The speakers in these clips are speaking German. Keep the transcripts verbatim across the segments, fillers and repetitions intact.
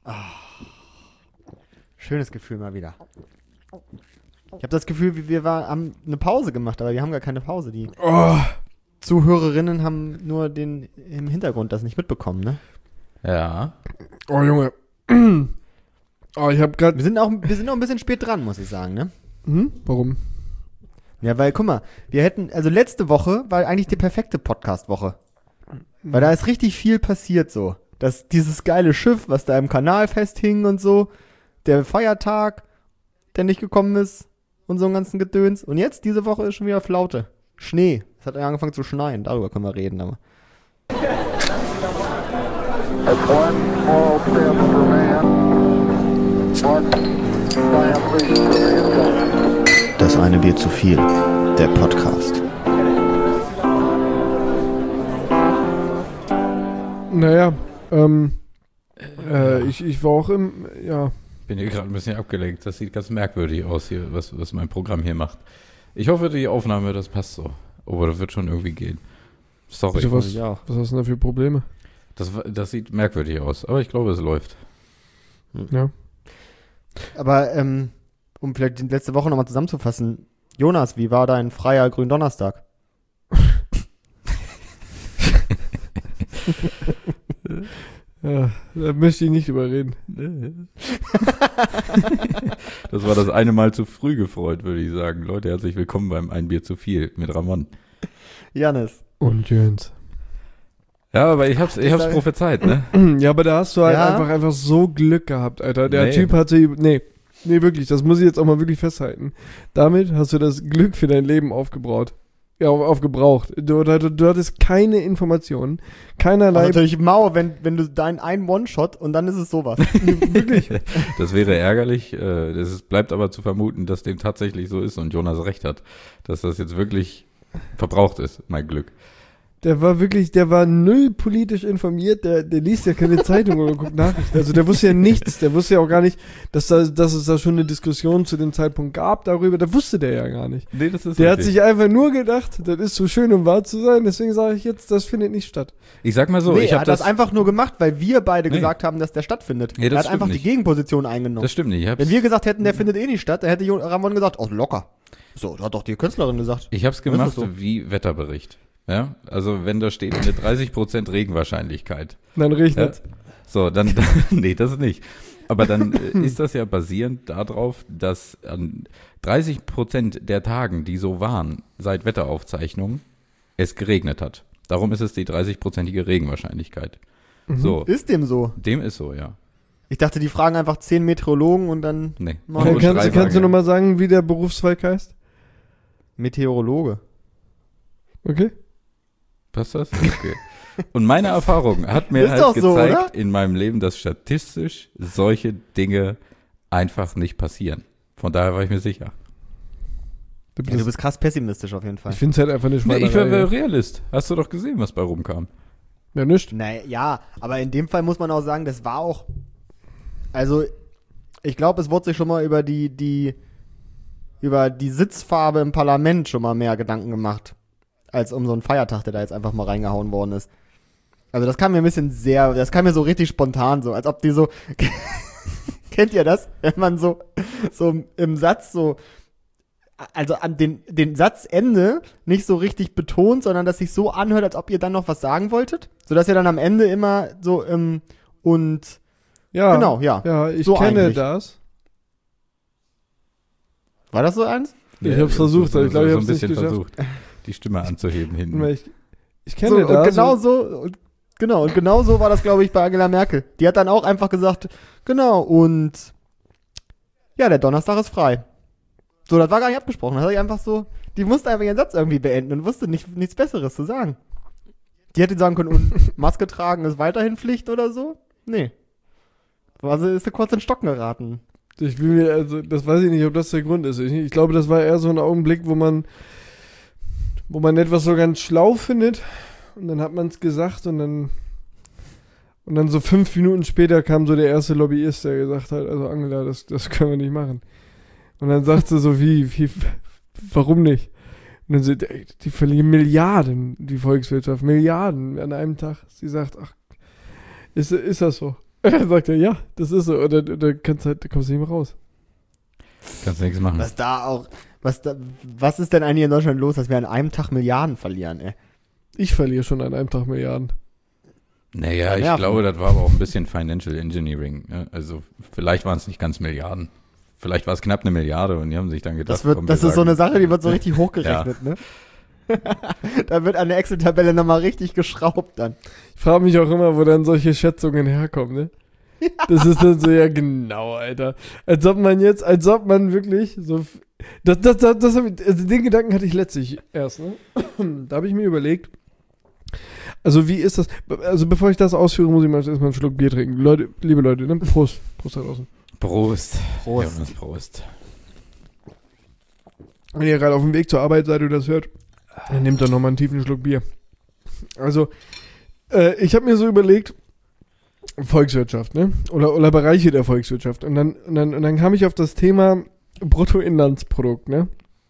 Schönes Gefühl mal wieder. Ich habe das Gefühl, wir war, haben eine Pause gemacht, aber wir haben gar keine Pause. Die Oh. Zuhörerinnen haben nur den im Hintergrund das nicht mitbekommen, ne? Ja. Oh, Junge. Oh, ich hab grad... Wir sind auch, wir sind auch ein bisschen spät dran, muss ich sagen, ne? Hm? Warum? Ja, weil, guck mal, wir hätten, also letzte Woche war eigentlich die perfekte Podcast-Woche. Weil da ist richtig viel passiert so. Das, dieses geile Schiff, was da im Kanal festhing und so, der Feiertag, der nicht gekommen ist und so einen ganzen Gedöns. Und jetzt, diese Woche, ist schon wieder Flaute. Schnee. Es hat angefangen zu schneien, darüber können wir reden, aber. Das eine Bier zu viel, der Podcast. Naja, ähm, äh, ich, ich war auch im, ja. Bin hier gerade ein bisschen abgelenkt. Das sieht ganz merkwürdig aus hier, was, was mein Programm hier macht. Ich hoffe, die Aufnahme, das passt so. Aber das wird schon irgendwie gehen. Sorry. Bitte, was, ja. was hast du denn da für Probleme? Das, das sieht merkwürdig aus, aber ich glaube, es läuft. Ja. Aber, ähm, um vielleicht die letzte Woche nochmal zusammenzufassen. Jonas, wie war dein freier Gründonnerstag? Ja, da möchte ich nicht überreden. Das war das eine Mal zu früh gefreut, würde ich sagen. Leute, herzlich willkommen beim Ein Bier zu viel mit Ramon. Janis. Und Jöns. Ja, aber ich hab's, ich hab's prophezeit, ne? Ja, aber da hast du halt Ja? einfach, einfach so Glück gehabt, Alter. Der Nee. Typ hatte, nee, nee, wirklich, das muss ich jetzt auch mal wirklich festhalten. Damit hast du das Glück für dein Leben aufgebraut. Ja, auf, aufgebraucht. Du, du, du hattest keine Informationen, keinerlei... Also natürlich mau, wenn, wenn du dein ein One-Shot und dann ist es sowas. wirklich. Das wäre ärgerlich. äh, Das ist, bleibt aber zu vermuten, dass dem tatsächlich so ist und Jonas recht hat. Dass das jetzt wirklich verbraucht ist, mein Glück. Der war wirklich, der war null politisch informiert, der, der liest ja keine Zeitung oder guckt Nachrichten. Also der wusste ja nichts, der wusste ja auch gar nicht, dass, da, dass es da schon eine Diskussion zu dem Zeitpunkt gab darüber, da wusste der ja gar nicht. Nee, das ist Der hat richtig. sich einfach nur gedacht, das ist so schön, um wahr zu sein, deswegen sage ich jetzt, das findet nicht statt. Ich sag mal so, nee, ich er habe hat das, das, einfach nur gemacht, weil wir beide Nee. gesagt haben, dass der stattfindet. Nee, das er hat stimmt einfach nicht. die Gegenposition eingenommen. das stimmt nicht. Ich hab's, Wenn wir gesagt hätten, der findet eh nicht statt, dann hätte Jo- Ramon gesagt, oh, locker. So, hat doch die Künstlerin gesagt. ich hab's Das gemacht ist so. wie Wetterbericht. Ja, also wenn da steht eine dreißig Prozent Regenwahrscheinlichkeit. Dann Ja? regnet. So, dann, nee, das nicht. Aber dann äh, ist das ja basierend darauf, dass an dreißig Prozent der Tagen, die so waren, seit Wetteraufzeichnungen, es geregnet hat. Darum ist es die dreißig-prozentige Regenwahrscheinlichkeit. Mhm. So, Ist dem so? dem ist so, ja. Ich dachte, die fragen einfach zehn Meteorologen und dann Nee. Machen Kann, wir kannst, drei du- kannst du Tage. nochmal sagen, wie der Berufszweig heißt? Meteorologe. Okay. Passt das? Okay. Und meine Erfahrung hat mir Ist halt doch so, gezeigt oder? in meinem Leben, dass statistisch solche Dinge einfach nicht passieren. Von daher war ich mir sicher. Du Ja, du bist krass pessimistisch auf jeden Fall. ich finde es halt einfach eine Nee, Schweinerei. ich war war Realist. Hast du doch gesehen, was bei rumkam. ja, nicht. Naja, ja, aber in dem Fall muss man auch sagen, das war auch, also ich glaube, es wurde sich schon mal über die, die, über die Sitzfarbe im Parlament schon mal mehr Gedanken gemacht, als um so einen Feiertag, der da jetzt einfach mal reingehauen worden ist. Also das kam mir ein bisschen sehr, das kam mir so richtig spontan so, als ob die so, kennt ihr das? Wenn man so, so im Satz so, also an den, den Satzende nicht so richtig betont, sondern dass sich so anhört, als ob ihr dann noch was sagen wolltet. Sodass ihr dann am Ende immer so, ähm, und, Ja, genau, ja. Ja, ich So kenne eigentlich. das. War das so eins? Ich hab's versucht, so, aber ich glaub, ich so hab's ein nicht bisschen geschafft. versucht, die Stimme anzuheben hinten. Ich, ich So, kenne und das. genau so, und, genau, und genau so war das, glaube ich, bei Angela Merkel. Die hat dann auch einfach gesagt, genau, und, ja, der Donnerstag ist frei. So, das war gar nicht abgesprochen. Das hat ich einfach so, die musste einfach ihren Satz irgendwie beenden und wusste nicht, nichts Besseres zu sagen. Die hätte sagen können, und Maske tragen ist weiterhin Pflicht oder so? Nee. Also ist sie kurz in Stocken geraten. Ich will mir, also, das weiß ich nicht, ob das der Grund ist. Ich, ich glaube, das war eher so ein Augenblick, wo man, wo man etwas so ganz schlau findet und dann hat man es gesagt und dann, und dann so fünf Minuten später kam so der erste Lobbyist, der gesagt hat, also Angela, das, das können wir nicht machen. Und dann sagt sie so, wie, wie, warum nicht? Und dann sagt, ey, die verlieren Milliarden, die Volkswirtschaft, Milliarden an einem Tag. Sie sagt, ach, ist, ist das so? Und dann sagt er, ja, das ist so. Und dann, und dann kannst halt, da kommst du nicht mehr raus. Kannst nichts machen. Was da auch, was da, was ist denn eigentlich in Deutschland los, dass wir an einem Tag Milliarden verlieren, ey? Ich verliere schon an einem Tag Milliarden. Naja, ich Nerven. glaube, das war aber auch ein bisschen Financial Engineering. Ne? Also vielleicht waren es nicht ganz Milliarden. Vielleicht war es knapp eine Milliarde und die haben sich dann gedacht, Das, wird, komm, das wir ist so sagen- eine Sache, die wird so richtig hochgerechnet, ne? Da wird an der Excel-Tabelle nochmal richtig geschraubt dann. Ich frage mich auch immer, wo dann solche Schätzungen herkommen, ne? Das ist dann so, ja genau, Alter. Als ob man jetzt, als ob man wirklich so, f- das, das, das, das hab ich, also den Gedanken hatte ich letztlich erst, ne? Da habe ich mir überlegt, also wie ist das, also bevor ich das ausführe, muss ich mal erstmal einen Schluck Bier trinken. Leute, liebe Leute, ne? Prost, Prost da draußen. Prost. Prost. Jonas, Prost. Wenn ihr gerade auf dem Weg zur Arbeit seid und das hört, dann nehmt doch nochmal einen tiefen Schluck Bier. Also, äh, ich habe mir so überlegt, Volkswirtschaft, ne? Oder, oder Bereiche der Volkswirtschaft. Und dann, und, dann, und dann kam ich auf das Thema Bruttoinlandsprodukt, ne?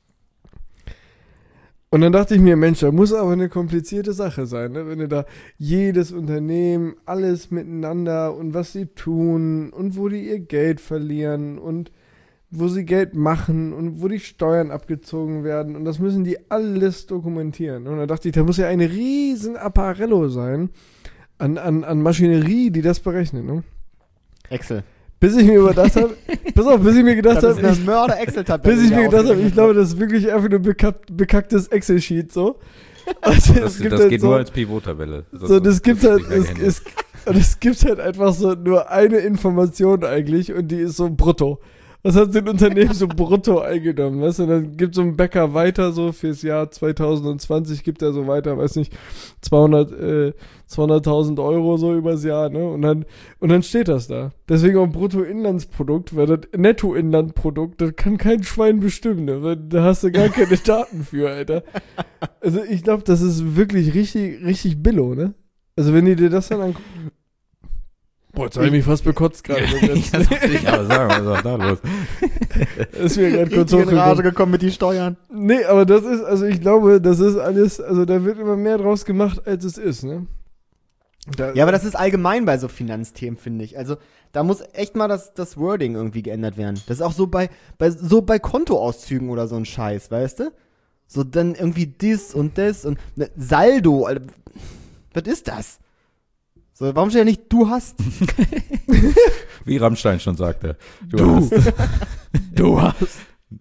Und dann dachte ich mir, Mensch, da muss aber eine komplizierte Sache sein, ne? Wenn du da jedes Unternehmen, alles miteinander und was sie tun und wo die ihr Geld verlieren und wo sie Geld machen und wo die Steuern abgezogen werden und das müssen die alles dokumentieren. Und da dachte ich, da muss ja ein riesen Apparello sein an, an, an Maschinerie, die das berechnet, ne? Excel. Bis ich mir überdacht habe, pass auf, bis ich mir gedacht Das ist habe, eine ich, Mörder-Excel-Tabelle. bis ich die mir da gedacht habe, ich ausgerechnet glaube, wird. das ist wirklich einfach nur bekack, bekacktes Excel-Sheet, so. Also, Das, es gibt das halt geht so, nur als Pivot-Tabelle. so, das gibt halt, das es, es, und es gibt halt einfach so nur eine Information eigentlich und die ist so brutto. Was hat so ein Unternehmen so brutto eingenommen, weißt du? Und dann gibt so ein Bäcker weiter so fürs Jahr zwanzig zwanzig gibt er so weiter, weiß nicht, zweihundert, äh, zweihunderttausend Euro so übers Jahr, ne? Und dann, und dann steht das da. Deswegen auch Bruttoinlandsprodukt, weil das Nettoinlandprodukt, das kann kein Schwein bestimmen, ne? Weil da hast du gar keine Daten für, Alter. Also ich glaube, das ist wirklich richtig, richtig billo, ne? Also wenn die dir das dann angucken. Boah, jetzt habe ich mich fast bekotzt gerade. Ich aber sagen, was ist auch da los? ist mir gerade kurz Richtig in Rage hochgekommen. gekommen mit die Steuern. Nee, aber das ist, also ich glaube, das ist alles, also da wird immer mehr draus gemacht, als es ist, ne? Da, Ja, aber das ist allgemein bei so Finanzthemen, finde ich. Also, da muss echt mal das, das Wording irgendwie geändert werden. Das ist auch so bei, bei, so bei Kontoauszügen oder so ein Scheiß, weißt du? So dann irgendwie das und das und ne, Saldo, Alter. Was ist das? So, warum steht ja nicht, du hast? Wie Rammstein schon sagte. Du, Du. hast. Du hast.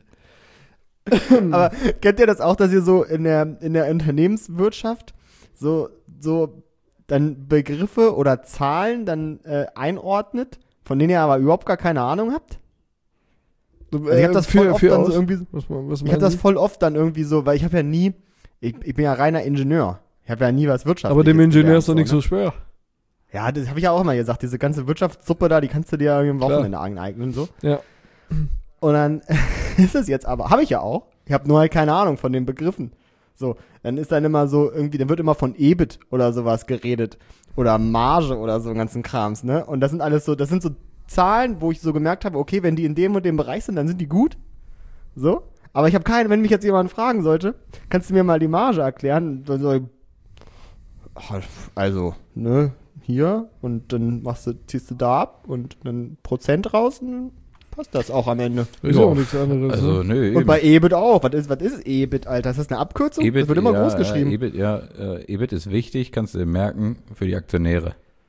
Aber kennt ihr das auch, dass ihr so in der, in der Unternehmenswirtschaft so, so dann Begriffe oder Zahlen dann äh, einordnet, von denen ihr aber überhaupt gar keine Ahnung habt? Also ich habe das voll oft dann so irgendwie, was, man- was ich habe das meinen voll oft dann irgendwie so, weil ich habe ja nie, ich, ich bin ja reiner Ingenieur. Ich habe ja nie was Sie? Wirtschaftliches Aber dem Ingenieur gelernt, ist doch nicht ne? so schwer. Ja, das habe ich ja auch immer gesagt. Diese ganze Wirtschaftssuppe da, die kannst du dir ja am Klar. Wochenende aneignen, so. Ja. Und dann ist es jetzt aber, habe ich ja auch. Ich habe nur halt keine Ahnung von den Begriffen. So, dann ist dann immer so irgendwie, dann wird immer von E B I T oder sowas geredet. Oder Marge oder so einen ganzen Krams, ne? Und das sind alles so, das sind so Zahlen, wo ich so gemerkt habe, okay, wenn die in dem und dem Bereich sind, dann sind die gut. So. Aber ich habe keine, wenn mich jetzt jemand fragen sollte, kannst du mir mal die Marge erklären? Dann so, also, ne, hier und dann machst du, ziehst du da ab und dann Prozent raus und dann passt das auch am Ende. Ist Ja, ja auch nichts anderes. Also, ne? nö, Und eben. bei E B I T auch. Was ist, was ist E B I T, Alter? Ist das eine Abkürzung? E B I T, das wird immer ja, groß geschrieben. Ja, E B I T, ja, äh, E B I T ist wichtig, kannst du dir merken, für die Aktionäre.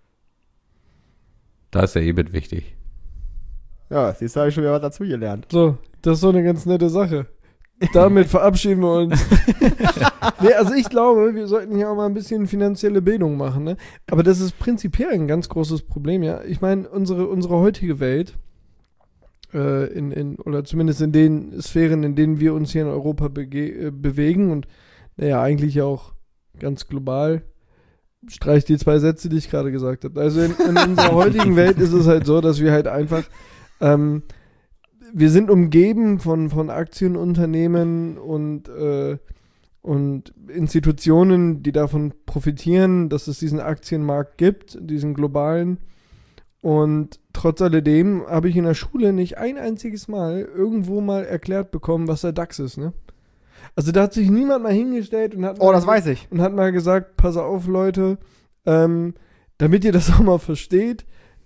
Da ist der E B I T wichtig. Ja, siehst du, habe ich schon wieder was dazu gelernt. So, das ist so eine ganz nette Sache. Damit verabschieden wir uns. Nee, also ich glaube, wir sollten hier auch mal ein bisschen finanzielle Bildung machen, ne? Aber das ist prinzipiell ein ganz großes Problem, ja. Ich meine, unsere, unsere heutige Welt, äh, in, in, oder zumindest in den Sphären, in denen wir uns hier in Europa bege- äh, bewegen und naja, eigentlich auch ganz global, streich die zwei Sätze, die ich gerade gesagt habe. Also in, in unserer heutigen Welt ist es halt so, dass wir halt einfach ähm, wir sind umgeben von, von Aktienunternehmen und, äh, und Institutionen, die davon profitieren, dass es diesen Aktienmarkt gibt, diesen globalen. Und trotz alledem habe ich in der Schule nicht ein einziges Mal irgendwo mal erklärt bekommen, was der DAX ist, ne? Also da hat sich niemand mal hingestellt und hat Oh, mal, das weiß ich. und hat mal gesagt, pass auf Leute, ähm, damit ihr das auch mal versteht,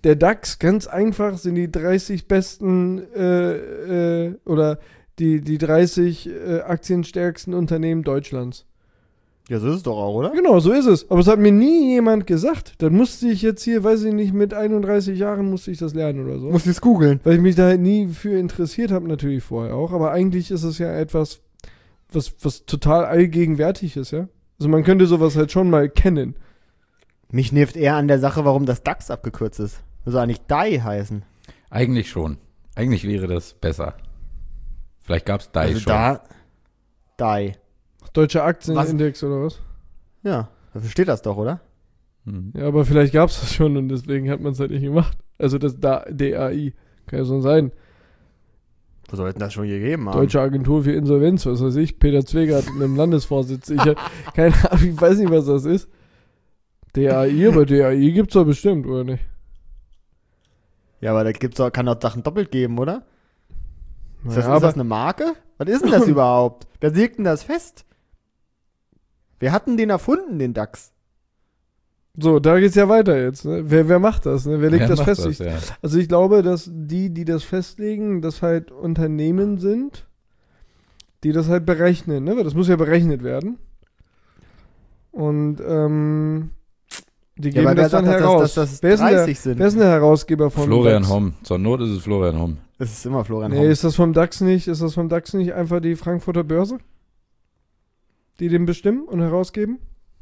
der DAX, ganz einfach, sind die dreißig besten äh, äh, oder die, die dreißig äh, aktienstärksten Unternehmen Deutschlands. Ja, so ist es doch auch, oder? Genau, so ist es. Aber es hat mir nie jemand gesagt. Dann musste ich jetzt hier, weiß ich nicht, mit einunddreißig Jahren musste ich das lernen oder so. Musst du es googeln. Weil ich mich da halt nie für interessiert habe, natürlich vorher auch. Aber eigentlich ist es ja etwas, was, was total allgegenwärtig ist, ja. Also man könnte sowas halt schon mal kennen. Mich nervt eher an der Sache, warum das DAX abgekürzt ist. Das soll eigentlich D A I heißen. Eigentlich schon. Eigentlich wäre das besser. Vielleicht gab es D A I Also schon. da, D A I. Deutscher Aktienindex oder was? Ja, dafür steht das doch, oder? Mhm. Ja, aber vielleicht gab es das schon und deswegen hat man es halt nicht gemacht. Also das D A I. Kann ja so sein. Wo soll denn das schon gegeben haben? Deutsche Agentur für Insolvenz, was weiß ich. Peter Zwegert in einem Landesvorsitz. Ich hab keine Ahnung, ich weiß nicht, was das ist. D A I, aber D A I gibt's doch bestimmt, oder nicht? Ja, aber da gibt's doch, kann doch Sachen doppelt geben, oder? Ist, das, Naja, ist das eine Marke? Was ist denn das überhaupt? Wer legt denn das fest? Wir hatten den erfunden, den DAX. So, da geht's ja weiter jetzt. Ne? Wer, wer macht das? Ne? Wer legt Wer das macht fest? das, Ich, ja. Also ich glaube, dass die, die das festlegen, das halt Unternehmen sind, die das halt berechnen. Ne? Weil das muss ja berechnet werden. Und ähm, die Ja, geben aber wer das dann sagt, dass das- heraus. dass das wer, ist denn der, dreißig sind? wer ist denn der Herausgeber von Florian DAX? Homm. Zur Not ist es Florian Homm. Das ist immer Florian Nee, Homm. ist das vom DAX nicht, ist das vom DAX nicht einfach die Frankfurter Börse? Die den bestimmen und herausgeben?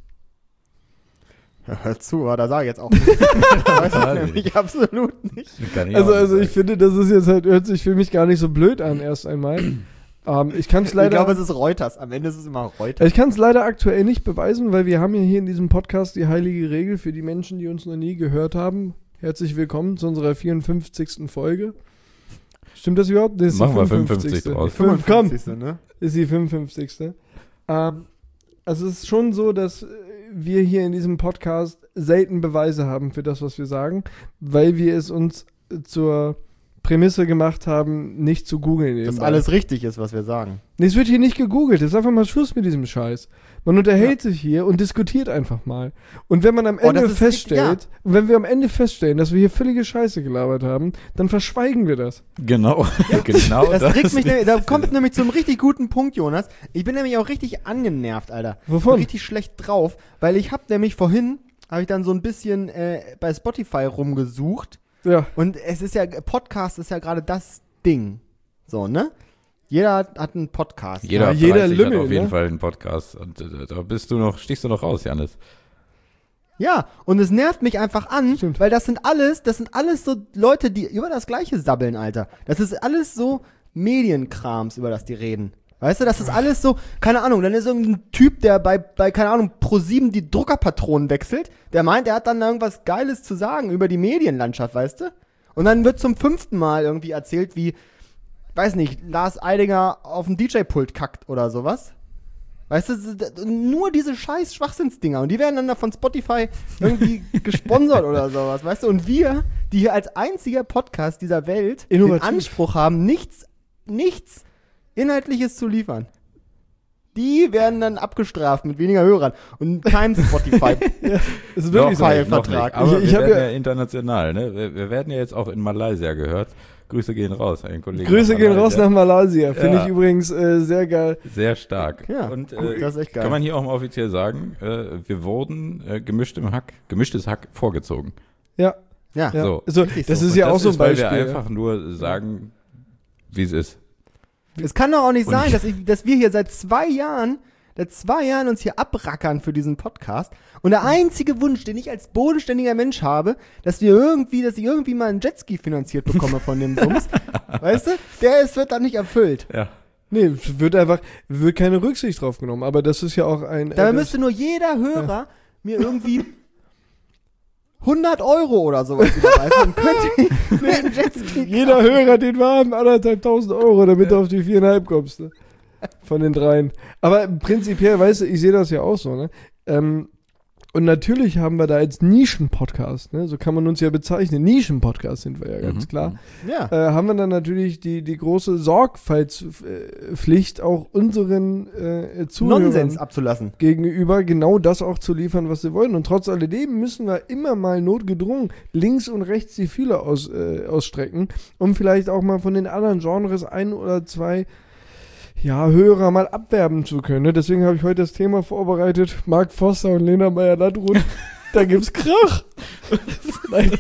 Ja, hör zu, aber da sage ich jetzt auch nicht. Das weiß ich nämlich absolut nicht. Kann ich Also, auch nicht also ich sagen. finde, das ist jetzt halt, hört sich für mich gar nicht so blöd an, erst einmal. ähm, ich kann es Ich leider. glaube, es ist Reuters. Am Ende ist es immer Reuters. Ich kann es leider aktuell nicht beweisen, weil wir haben ja hier in diesem Podcast die heilige Regel für die Menschen, die uns noch nie gehört haben. Herzlich willkommen zu unserer vierundfünfzigsten Folge. Stimmt das überhaupt? Das ist Machen die wir fünfundfünfzig draus. Fünf, komm, fünfundfünfzigste, ne? ist die fünfundfünfzigste. Ähm, also es ist schon so, dass äh, wir hier in diesem Podcast selten Beweise haben für das, was wir sagen, weil wir es uns äh, zur Prämisse gemacht haben, nicht zu googeln. Dass nebenbei. alles richtig ist, was wir sagen. Nee, es wird hier nicht gegoogelt. Es ist einfach mal Schluss mit diesem Scheiß. Man unterhält sich hier und diskutiert einfach mal. Und wenn man am Oh, Ende das ist feststellt, richtig, und wenn wir am Ende feststellen, dass wir hier völlige Scheiße gelabert haben, dann verschweigen wir das. Genau. genau Das regt mich, ist- nämlich- da kommt nämlich zum richtig guten Punkt, Jonas. Ich bin nämlich auch richtig angenervt, Alter. Wovon? Richtig schlecht drauf, weil ich hab nämlich vorhin, habe ich dann so ein bisschen äh, bei Spotify rumgesucht Ja. und es ist ja, Podcast ist ja gerade das Ding. So, ne? Jeder hat, hat einen Podcast. Jeder, Ja, ab jeder dreißig Lümmel, hat auf jeden ne? Fall einen Podcast. Und äh, da bist du noch, stichst du noch raus, Janis. Ja, und es nervt mich einfach an, Stimmt. weil das sind alles, das sind alles so Leute, die über das Gleiche sabbeln, Alter. Das ist alles so Medienkrams, über das die reden. Weißt du, das ist alles so, keine Ahnung, dann ist irgendein Typ, der bei, bei keine Ahnung, ProSieben die Druckerpatronen wechselt, der meint, er hat dann irgendwas Geiles zu sagen über die Medienlandschaft, weißt du? Und dann wird zum fünften Mal irgendwie erzählt, wie, weiß nicht, Lars Eidinger auf dem D J-Pult kackt oder sowas. Weißt du, d- d- nur diese scheiß Schwachsinnsdinger. Und die werden dann da von Spotify irgendwie gesponsert oder sowas, weißt du? Und wir, die hier als einziger Podcast dieser Welt Innovativ. den Anspruch haben, nichts, nichts Inhaltliches zu liefern. Die werden dann abgestraft mit weniger Hörern und keinem Spotify. Es ist Noch wirklich so. File- nicht, noch Vertrag. nicht. Aber Ich- ich wir hab werden ja- ja, international, ne? Wir, wir werden ja jetzt auch in Malaysia gehört. Grüße gehen raus, ein Kollege. Grüße nach gehen raus Malaysia. nach Malaysia. Finde Ja. ich übrigens äh, sehr geil. Sehr stark. Ja, und cool, äh, das ist echt geil. kann man hier auch mal offiziell sagen, äh, wir wurden äh, gemischtem Hack, gemischtes Hack vorgezogen. Ja. Ja, ja. So. So, Richtig das so. ist Und ja das auch so ein ist, weil Beispiel. wir einfach nur sagen, wie es ist. Es kann doch auch nicht Und- sein, dass, ich, dass wir hier seit zwei Jahren, seit zwei Jahren uns hier abrackern für diesen Podcast. Und der einzige Wunsch, den ich als bodenständiger Mensch habe, dass wir irgendwie, dass ich irgendwie mal einen Jetski finanziert bekomme von dem Sums, weißt du, der ist, wird dann nicht erfüllt. Ja. Nee, es wird einfach, wird keine Rücksicht drauf genommen. Aber das ist ja auch ein. Dabei äh, müsste nur jeder Hörer mir irgendwie hundert Euro oder sowas überweisen, dann könnte ich mir einen Jetski jeder Hörer, den wir haben, anderthalbtausend Euro, damit du auf die viereinhalb kommst. Ne? Von den dreien. Aber prinzipiell, weißt du, ich sehe das ja auch so, ne? Ähm, Und natürlich haben wir da als Nischen-Podcast, ne, so kann man uns ja bezeichnen, Nischen-Podcast sind wir ja ganz Mhm. klar, Ja. äh, haben wir dann natürlich die, die große Sorgfaltspflicht, auch unseren äh, Zuhörern Nonsens abzulassen. gegenüber genau das auch zu liefern, was sie wollen. Und trotz alledem müssen wir immer mal notgedrungen links und rechts die Fühler aus, äh, ausstrecken, um vielleicht auch mal von den anderen Genres ein oder zwei ja, Hörer mal abwerben zu können. Ne? Deswegen habe ich heute das Thema vorbereitet. Mark Forster und Lena Meyer-Landrut. Da gibt's Krach. Nein.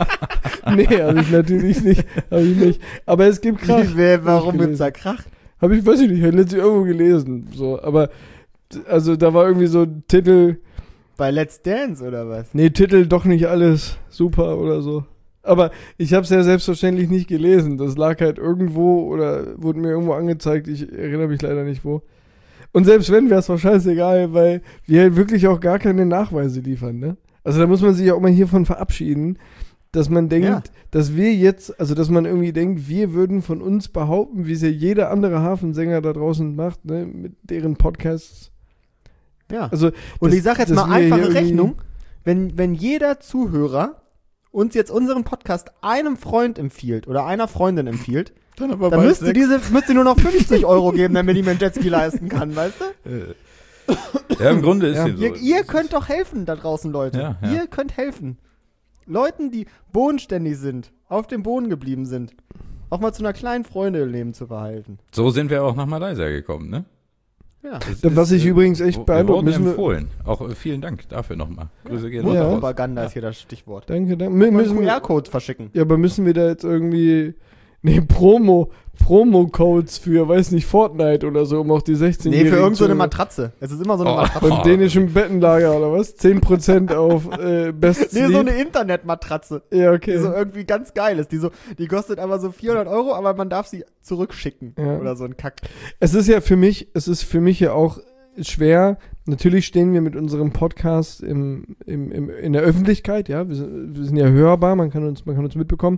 Nee, habe ich natürlich nicht. Habe ich nicht. Aber es gibt Krach. Wie, wer, warum Hab ich gibt's da Krach? Habe ich, weiß ich nicht, habe ich letztlich irgendwo gelesen. So, aber, also da war irgendwie so ein Titel, Bei Let's Dance oder was? nee, Titel doch nicht alles super oder so. Aber ich habe es ja selbstverständlich nicht gelesen. Das lag halt irgendwo oder wurde mir irgendwo angezeigt. Ich erinnere mich leider nicht wo. Und selbst wenn, wäre es doch scheißegal, weil wir halt wirklich auch gar keine Nachweise liefern, ne? Also da muss man sich auch mal hiervon verabschieden, dass man denkt, Ja. dass wir jetzt, also dass man irgendwie denkt, wir würden von uns behaupten, wie es ja jeder andere Hafensänger da draußen macht, ne, mit deren Podcasts. Ja. Also, Und das- ich sag jetzt dass mal wir hier einfache irgendwie- Rechnung, wenn, wenn jeder Zuhörer uns jetzt unseren Podcast einem Freund empfiehlt oder einer Freundin empfiehlt, Dann aber dann müsste diese müsste nur noch fünfzig Euro geben, damit ich mir einen Jetski leisten kann, weißt du? Ja, im Grunde ist Ja. dem so. Ihr, ihr könnt doch helfen da draußen, Leute. Ja, ja. Ihr könnt helfen. Leuten, die bodenständig sind, auf dem Boden geblieben sind, auch mal zu einer kleinen Freude im Leben zu verhalten. So sind wir auch nach Malaysia gekommen, ne? Ja. Das Was ich übrigens echt wir beeindruckt- wurden müssen wir- empfohlen. Auch äh, vielen Dank dafür nochmal. Grüße gehen Ja. raus. Propaganda ist hier das Stichwort. Danke, danke. Mü- Mal Müssen einen wir, Q R-Code verschicken. ja, aber müssen wir da jetzt irgendwie, nee, Promo, Promo-Codes für, weiß nicht, Fortnite oder so, um auch die sechzehnjährigen Nee, für irgendeine so zu- eine Matratze. Es ist immer so eine Oh. Matratze. beim dänischen Bettenlager oder was? zehn Prozent auf äh, Best Nee, so Sleep. eine Internetmatratze. Ja, Die okay. so irgendwie ganz geil ist. Die, so, die kostet aber so vierhundert Euro, aber man darf sie zurückschicken. Ja. Oder so ein Kack. Es ist ja für mich, es ist für mich ja auch schwer. Natürlich stehen wir mit unserem Podcast im, im, im, in der Öffentlichkeit, ja. Wir sind, wir sind ja hörbar, man kann uns, man kann uns mitbekommen.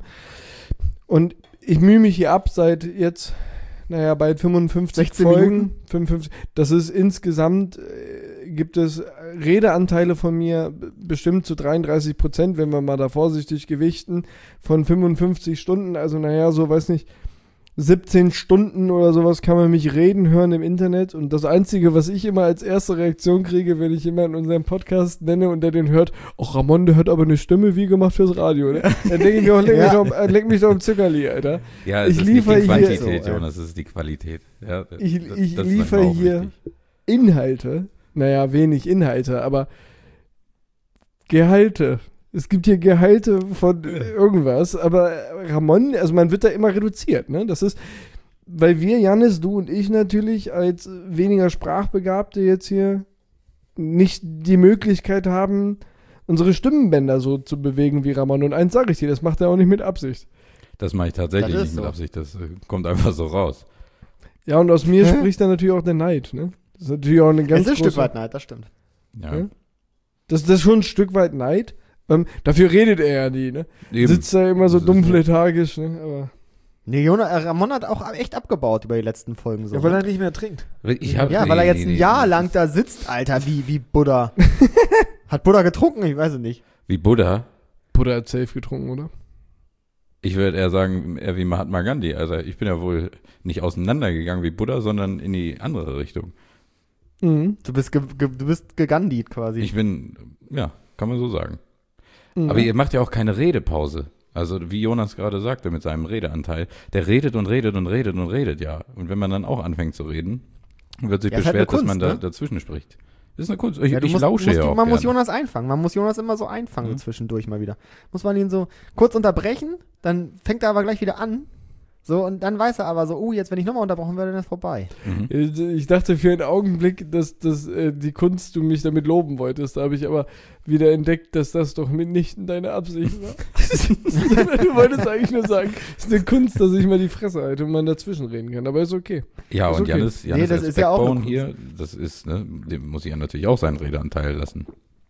Und ich mühe mich hier ab seit jetzt, naja, bald fünfundfünfzig sechzehn Folgen. Minuten. fünfundfünfzig. Das ist insgesamt, äh, gibt es Redeanteile von mir b- bestimmt zu dreiunddreißig Prozent, wenn wir mal da vorsichtig gewichten, von fünfundfünfzig Stunden. Also, naja, so, weiß nicht, siebzehn Stunden oder sowas kann man mich reden hören im Internet. Und das Einzige, was ich immer als erste Reaktion kriege, wenn ich jemanden in unserem Podcast nenne und der den hört, ach, Ramon, der hat aber eine Stimme wie gemacht fürs Radio. Ne? Dann denke ich mir, auch, leck, Ja. mich doch, äh, leck mich doch im Zuckerli, Alter. Ja, es Ich ist liefere nicht die hier- Quantität, So, ja. Jonas, es ist die Qualität. Ja, das- Ich, das- ich das ist liefere manchmal auch hier wichtig. Inhalte. Naja, wenig Inhalte, aber Gehalte. Es gibt hier Gehalte von irgendwas, aber Ramon, also man wird da immer reduziert, ne? Das ist, weil wir, Jannis, du und ich natürlich als weniger Sprachbegabte jetzt hier nicht die Möglichkeit haben, unsere Stimmenbänder so zu bewegen wie Ramon. Und eins sage ich dir, das macht er auch nicht mit Absicht. Das mache ich tatsächlich Das nicht ist mit so. Absicht, das äh, kommt einfach so raus. Ja, und aus mir Hä? spricht dann natürlich auch der Neid, ne? Das ist natürlich auch eine ganz Es ist ein große... Stück weit Neid, das stimmt. Ja. Ja. Das, das ist schon ein Stück weit Neid. Ähm, dafür redet er ja nie, ne? Eben. Sitzt da immer so Das ist dumm so. lethargisch, ne? Aber Nee, Jonas, äh, Ramon hat auch echt abgebaut über die letzten Folgen. So. Ja, weil er nicht mehr trinkt. Ich hab, Ja, nee, weil er jetzt nee, ein nee, Jahr das lang ist- da sitzt, Alter, wie, wie Buddha. Hat Buddha getrunken? Ich weiß es nicht. Wie Buddha. Buddha hat safe getrunken, oder? Ich würde eher sagen, eher wie Mahatma Gandhi. Also ich bin ja wohl nicht auseinandergegangen wie Buddha, sondern in die andere Richtung. Mhm. Du bist, ge, ge, du bist gegandit quasi. Ich bin, ja, kann man so sagen. Mhm. Aber ihr macht ja auch keine Redepause. Also wie Jonas gerade sagte mit seinem Redeanteil, der redet und redet und redet und redet, ja. Und wenn man dann auch anfängt zu reden, wird sich Ja, ist halt beschwert, eine dass man Kunst, da ne? dazwischen spricht. Das ist eine Kunst. Ich, ja, du ich musst, lausche musst, ja du- auch Man muss gerne. Jonas einfangen. Man muss Jonas immer so einfangen Mhm. zwischendurch mal wieder. Muss man ihn so kurz unterbrechen, dann fängt er aber gleich wieder an. So, und dann weiß er aber so, oh, jetzt, wenn ich nochmal unterbrochen werde, dann ist vorbei. Mhm. Ich dachte für einen Augenblick, dass, dass äh, die Kunst du mich damit loben wolltest. Da habe ich aber wieder entdeckt, dass das doch mitnichten deine Absicht war. Du wolltest eigentlich nur sagen, es ist eine Kunst, dass ich mal die Fresse halte und man dazwischen reden kann. Aber ist okay. Ja, Ist und okay. Janis, Janis Nee, das als ist ja auch eine Backbone hier, das ist, ne, dem muss ich ja natürlich auch seinen Redeanteil lassen.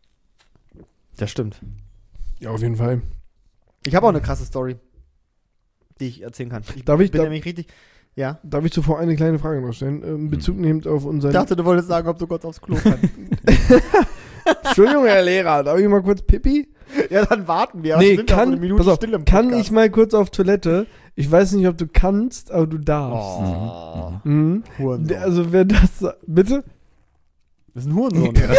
Das stimmt. Ja, auf jeden Fall. Ich habe auch eine krasse Story, die ich erzählen kann. Ich Darf ich- bin darf- nämlich richtig. Ja. Darf ich zuvor eine kleine Frage noch stellen? Ähm, Bezug nehmend auf Ich unseren... dachte, du wolltest sagen, ob du kurz aufs Klo kannst. Entschuldigung, Herr Lehrer, darf ich mal kurz Pipi? Ja, dann warten wir. Aber Nee, stimmt, auch so kann, eine Minute pass auf, Stille im kann Podcast. ich mal kurz auf Toilette? Ich weiß nicht, ob du kannst, aber du darfst. Oh, Mhm. Hurensohn. Der- Also wer das sa- bitte? Das ist ein Hurensohn. Ja.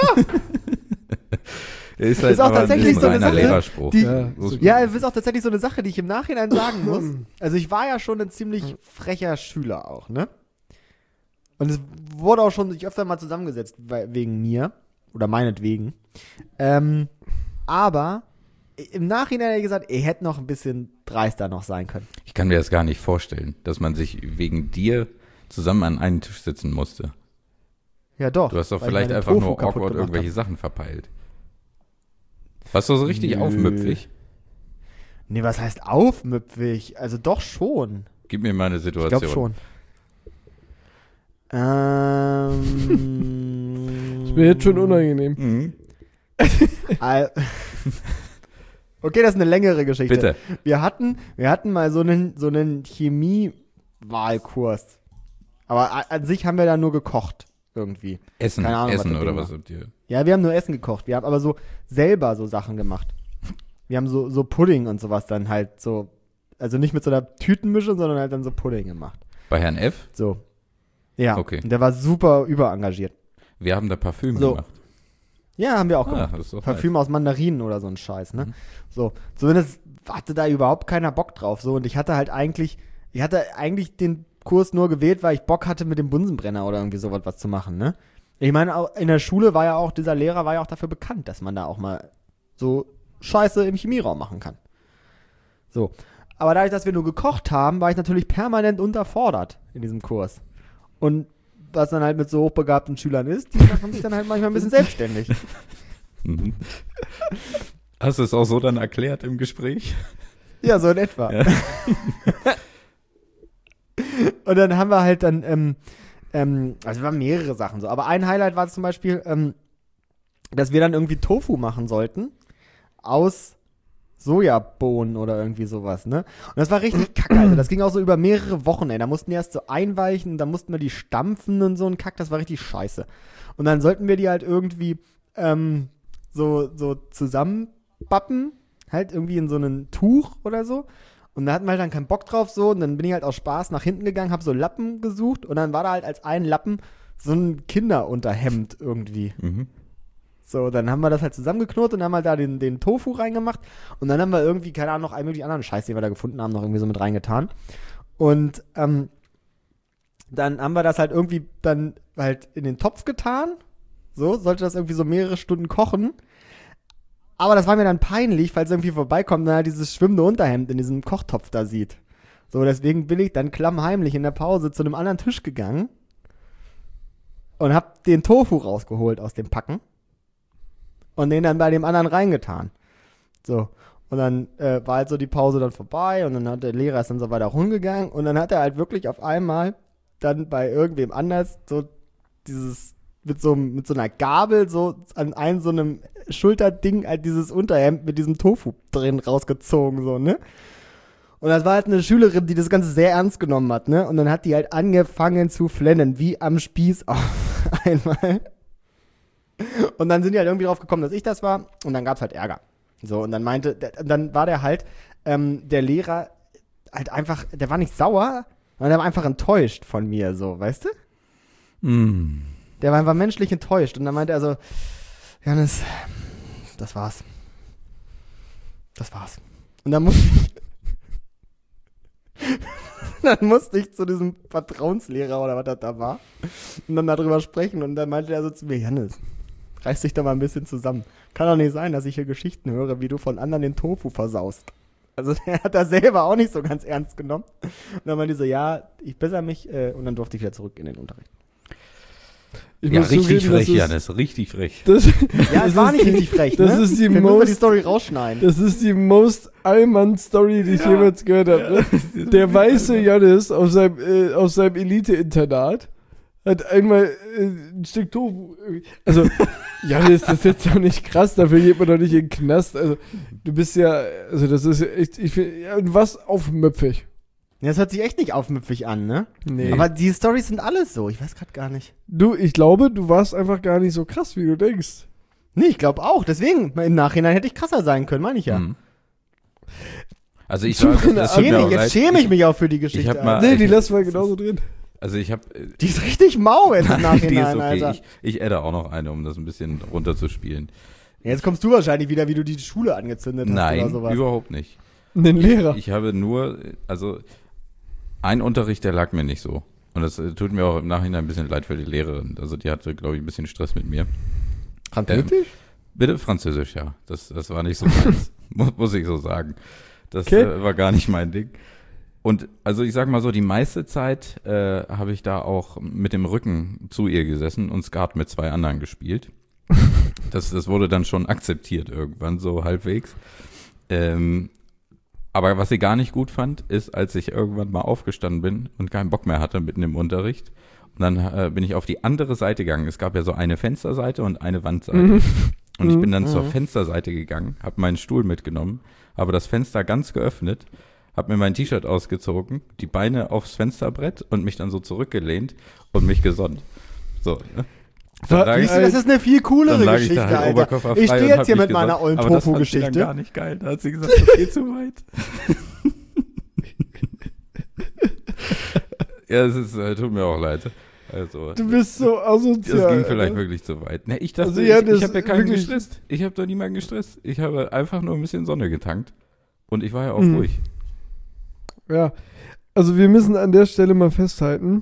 Er ist halt Ist auch aber ein tatsächlich bisschen so eine reiner Sache, Lehrerspruch. die- Ja, So ist Ja, es ist auch tatsächlich so eine Sache, die ich im Nachhinein sagen muss. Also ich war ja schon ein ziemlich frecher Schüler auch, ne? Und es wurde auch schon sich öfter mal zusammengesetzt, weil, wegen mir. Oder meinetwegen. Ähm, aber im Nachhinein hätte ich gesagt, er hätte noch ein bisschen dreister noch sein können. Ich kann mir das gar nicht vorstellen, dass man sich wegen dir zusammen an einen Tisch sitzen musste. Ja, doch. Du hast doch weil ich vielleicht meinen einfach Tofu nur kaputt awkward gemacht irgendwelche hab. Sachen verpeilt. Warst du so richtig Nö. aufmüpfig? Nee, was heißt aufmüpfig? Also doch schon. Gib mir mal eine Ich Situation. glaube schon. Ähm, Ist mir jetzt schon unangenehm. Mhm. Al- Okay, das ist eine längere Geschichte. Bitte. Wir hatten, wir hatten mal so einen, so einen Chemie-Wahlkurs. Aber a- an sich haben wir da nur gekocht. Irgendwie. Essen, Keine Ahnung, was Essen das oder Ding was war. habt ihr? Ja, wir haben nur Essen gekocht. Wir haben aber so selber so Sachen gemacht. Wir haben so, so Pudding und sowas dann halt so, also nicht mit so einer Tütenmische, sondern halt dann so Pudding gemacht. Bei Herrn F? So. Ja. Okay. Und der war super überengagiert. Wir haben da Parfüm So. gemacht. Ja, haben wir auch Ah, gemacht. das ist doch Parfüm aus Mandarinen oder so ein Scheiß, ne? Mhm. So, zumindest hatte da überhaupt keiner Bock drauf, so, und ich hatte halt eigentlich, ich hatte eigentlich den Kurs nur gewählt, weil ich Bock hatte, mit dem Bunsenbrenner oder irgendwie sowas was zu machen, ne? Ich meine, auch in der Schule war ja auch, dieser Lehrer war ja auch dafür bekannt, dass man da auch mal so Scheiße im Chemieraum machen kann. So. Aber dadurch, dass wir nur gekocht haben, war ich natürlich permanent unterfordert in diesem Kurs. Und was dann halt mit so hochbegabten Schülern ist, die machen sich dann halt manchmal ein bisschen selbstständig. Mhm. Hast du es auch so dann erklärt im Gespräch? Ja, so in etwa. Ja. Und dann haben wir halt dann, ähm, ähm, also es waren mehrere Sachen so, aber ein Highlight war zum Beispiel, ähm, dass wir dann irgendwie Tofu machen sollten aus Sojabohnen oder irgendwie sowas, ne? Und das war richtig kacke, also das ging auch so über mehrere Wochen, ey. Da mussten die erst so einweichen, da mussten wir die stampfen und so ein Kack, das war richtig scheiße. Und dann sollten wir die halt irgendwie ähm, so, so zusammenbappen, halt irgendwie in so ein Tuch oder so. Und da hatten wir halt dann keinen Bock drauf so, und dann bin ich halt aus Spaß nach hinten gegangen, hab so Lappen gesucht, und dann war da halt als ein Lappen so ein Kinderunterhemd irgendwie. Mhm. So, dann haben wir das halt zusammengeknurrt und haben halt da den, den Tofu reingemacht, und dann haben wir irgendwie, keine Ahnung, noch einen möglichen anderen Scheiß, den wir da gefunden haben, noch irgendwie so mit reingetan. Und ähm, dann haben wir das halt irgendwie dann halt in den Topf getan. So, sollte das irgendwie so mehrere Stunden kochen. Aber das war mir dann peinlich, falls irgendwie vorbeikommt und dann halt dieses schwimmende Unterhemd in diesem Kochtopf da sieht. So, deswegen bin ich dann klammheimlich in der Pause zu einem anderen Tisch gegangen und hab den Tofu rausgeholt aus dem Packen und den dann bei dem anderen reingetan. So, und dann äh, war halt so die Pause dann vorbei, und dann hat der Lehrer ist dann so weiter rumgegangen, und dann hat er halt wirklich auf einmal dann bei irgendwem anders so dieses mit so, mit so einer Gabel so an einem so einem Schulterding halt dieses Unterhemd mit diesem Tofu drin rausgezogen, so, ne? Und das war halt eine Schülerin, die das Ganze sehr ernst genommen hat, ne? Und dann hat die halt angefangen zu flennen, wie am Spieß auf einmal. Und dann sind die halt irgendwie drauf gekommen, dass ich das war, und dann gab's halt Ärger. So, und dann meinte, dann war der halt, ähm, der Lehrer halt einfach, der war nicht sauer, sondern der war einfach enttäuscht von mir, so, weißt du? Mm. Der war einfach menschlich enttäuscht. Und dann meinte er so, Janis, das war's. Das war's. Und dann musste ich, dann musste ich zu diesem Vertrauenslehrer oder was das da war und dann darüber sprechen. Und dann meinte er so zu mir, Janis, reiß dich doch mal ein bisschen zusammen. Kann doch nicht sein, dass ich hier Geschichten höre, wie du von anderen den Tofu versaust. Also der hat das selber auch nicht so ganz ernst genommen. Und dann meinte ich so, ja, ich bessere mich. Äh, und dann durfte ich wieder zurück in den Unterricht. Ich Ja, muss richtig zugeben, frech, das ist- Janis, richtig frech. Das, Ja, das es war ist nicht die- richtig frech, das ne? ist die Können wir most- die Story rausschneiden. Das ist die most Allmann-Story, die ich jemals gehört habe. Ne? Der weiße Janis auf seinem, äh, auf seinem Elite-Internat hat einmal äh, ein Stück Tofu. Also, Janis, das ist jetzt doch nicht krass, dafür geht man doch nicht in den Knast. Also, du bist ja, also das ist ja echt, ich finde, ja, und was aufmüpfig. Ja, das hört sich echt nicht aufmüpfig an, ne? Nee. Aber die Storys sind alles so. Ich weiß gerade gar nicht. Du, ich glaube, du warst einfach gar nicht so krass, wie du denkst. Nee, ich glaube auch. Deswegen, im Nachhinein hätte ich krasser sein können, meine ich ja. Mhm. Also ich war, das, das tut mir Schäme, auch jetzt leid. schäme ich mich auch für die Geschichte. hab mal- Alter. Nee, die ich- lassen wir genauso drin. Also ich habe, Die ist richtig mau jetzt im die Nachhinein, ist okay. Alter. Ich, ich adde auch noch eine, um das ein bisschen runterzuspielen. Jetzt kommst du wahrscheinlich wieder, wie du die Schule angezündet hast oder Nein, sowas. überhaupt nicht. Den Lehrer. Ich habe nur, also ein Unterricht, der lag mir nicht so. Und das äh, tut mir auch im Nachhinein ein bisschen leid für die Lehrerin. Also die hatte, glaube ich, ein bisschen Stress mit mir. Französisch? Bitte Französisch, ja. Das, das war nicht so meins, muss, muss ich so sagen. Das Okay. äh, war gar nicht mein Ding. Und also ich sag mal so, die meiste Zeit äh, habe ich da auch mit dem Rücken zu ihr gesessen und Skat mit zwei anderen gespielt. Das, das wurde dann schon akzeptiert irgendwann, so halbwegs. Ähm, aber was sie gar nicht gut fand, ist, als ich irgendwann mal aufgestanden bin und keinen Bock mehr hatte mitten im Unterricht. Und dann äh, bin ich auf die andere Seite gegangen. Es gab ja so eine Fensterseite und eine Wandseite. Mhm. Und ich bin dann Mhm. zur Fensterseite gegangen, habe meinen Stuhl mitgenommen, habe das Fenster ganz geöffnet, habe mir mein T-Shirt ausgezogen, die Beine aufs Fensterbrett und mich dann so zurückgelehnt und mich gesonnt. So, ne? Dann lag ich- Siehst du, das ist eine viel coolere dann lag ich Geschichte, da halt Alter. oberkörperfrei Ich stehe und jetzt hab hier mich mit meiner gesonnt. ollen Aber das fand sie dann Tofu-Geschichte. gar nicht geil. Da hat sie gesagt, das geht zu weit. Ja, es ist, äh, tut mir auch leid. Also, Du bist so asozial. das ging vielleicht Alter. wirklich zu weit. Ne, ich dachte, Also, ja, ich, das ich habe ja keinen wirklich- gestresst. Ich habe doch niemanden gestresst. Ich habe einfach nur ein bisschen Sonne getankt. Und ich war ja auch Mhm. ruhig. Ja, also wir müssen an der Stelle mal festhalten,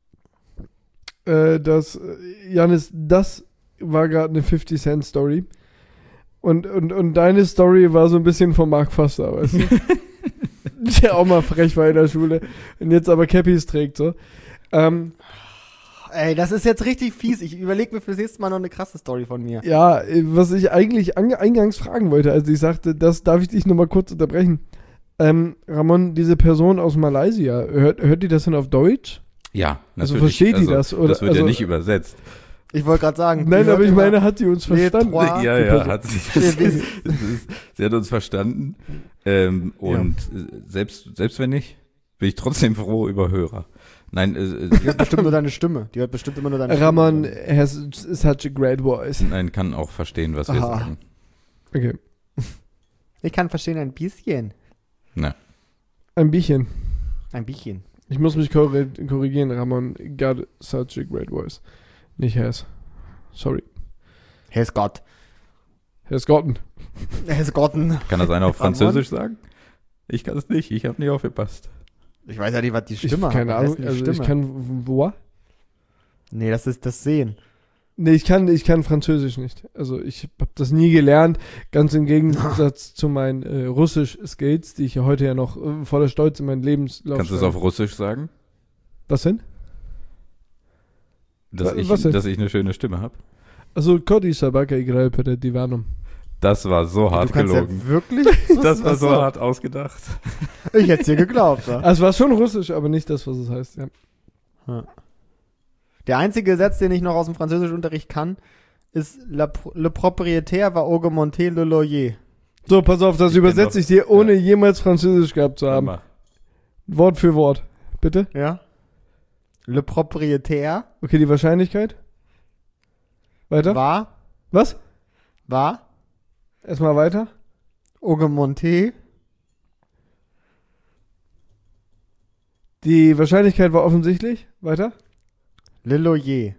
äh, dass äh, Janis, das war gerade eine fifty Cent Story und, und, und deine Story war so ein bisschen von Mark Foster, weißt du? Der auch mal frech war in der Schule und jetzt aber Cappies trägt, so. Ähm, Ey, das ist jetzt richtig fies. Ich überlege mir fürs nächste Mal noch eine krasse Story von mir. ja, äh, was ich eigentlich an, eingangs fragen wollte, als ich sagte, das darf ich dich nochmal kurz unterbrechen. Ähm, Ramon, diese Person aus Malaysia, hört, hört die das denn auf Deutsch? Ja, Also natürlich. versteht die das, oder? Das wird Also- ja nicht übersetzt. Ich wollte gerade sagen. Nein, die aber hört ich immer- meine, hat die uns Les verstanden? trois. Ja, die ja, Person. hat sie. Wir Das wissen- ist, sie hat uns verstanden. Ähm, und äh, selbst, selbst wenn nicht, bin ich trotzdem froh über Hörer. Nein, äh, Die hört bestimmt nur deine Stimme. Die hört bestimmt immer nur deine Ramon Stimme. has such a great voice. nein, kann auch verstehen, was wir Aha. sagen. Okay. Ich kann verstehen ein bisschen. Na, Ein bisschen. Ein bisschen. Ich muss mich korri- korrigieren, Ramon got such a great voice. Nicht has. Sorry. Herr ist Gott. Has gotten. Herr ist Gotten. kann das einer auf Ramon? Französisch sagen? Ich kann es nicht, ich habe nicht aufgepasst. Ich weiß ja nicht, was die Ich, Stimme keine hat. Was Ahnung, heißt denn die also ich Stimme? kann wo? Nee, das ist das Sehen. Nee, ich kann, ich kann Französisch nicht. Also ich habe das nie gelernt, ganz im Gegensatz zu meinen äh, Russisch-Skills, die ich ja heute ja noch äh, voller Stolz in meinen Lebenslauf Kannst du es schreibe. auf Russisch sagen? Was denn? Dass, Wa- ich, was denn? dass ich eine schöne Stimme habe? Also, Cody Sabaka играю перед диваном. Das war so hart du kannst gelogen. ja wirklich? Das war Ach so hart ausgedacht. Ich hätte es dir geglaubt. Ja. Also, es war schon Russisch, aber nicht das, was es heißt, ja. Der einzige Satz, den ich noch aus dem Französischunterricht kann, ist La, Le propriétaire va augmenter le loyer. So, pass auf, das Ich kenn übersetze doch- ich dir, ohne ja. jemals Französisch gehabt zu haben. Hammer. Wort für Wort. Bitte? Ja? Le propriétaire Okay, die Wahrscheinlichkeit? Weiter? va, Was? va Erstmal weiter. augmenter Die Wahrscheinlichkeit war offensichtlich. Weiter. le loyer.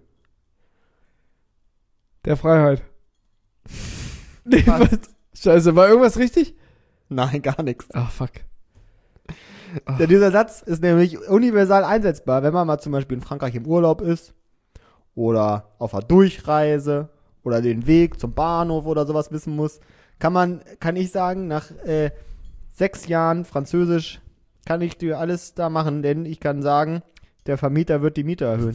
Der Freiheit. Nee, Was? was? Scheiße, war irgendwas richtig? Nein, gar nichts. Ach, fuck. Denn dieser Satz ist nämlich universal einsetzbar, wenn man mal zum Beispiel in Frankreich im Urlaub ist oder auf einer Durchreise oder den Weg zum Bahnhof oder sowas wissen muss. Kann man, kann ich sagen, nach äh, sechs Jahren Französisch kann ich dir alles da machen, denn ich kann sagen, der Vermieter wird die Miete erhöhen.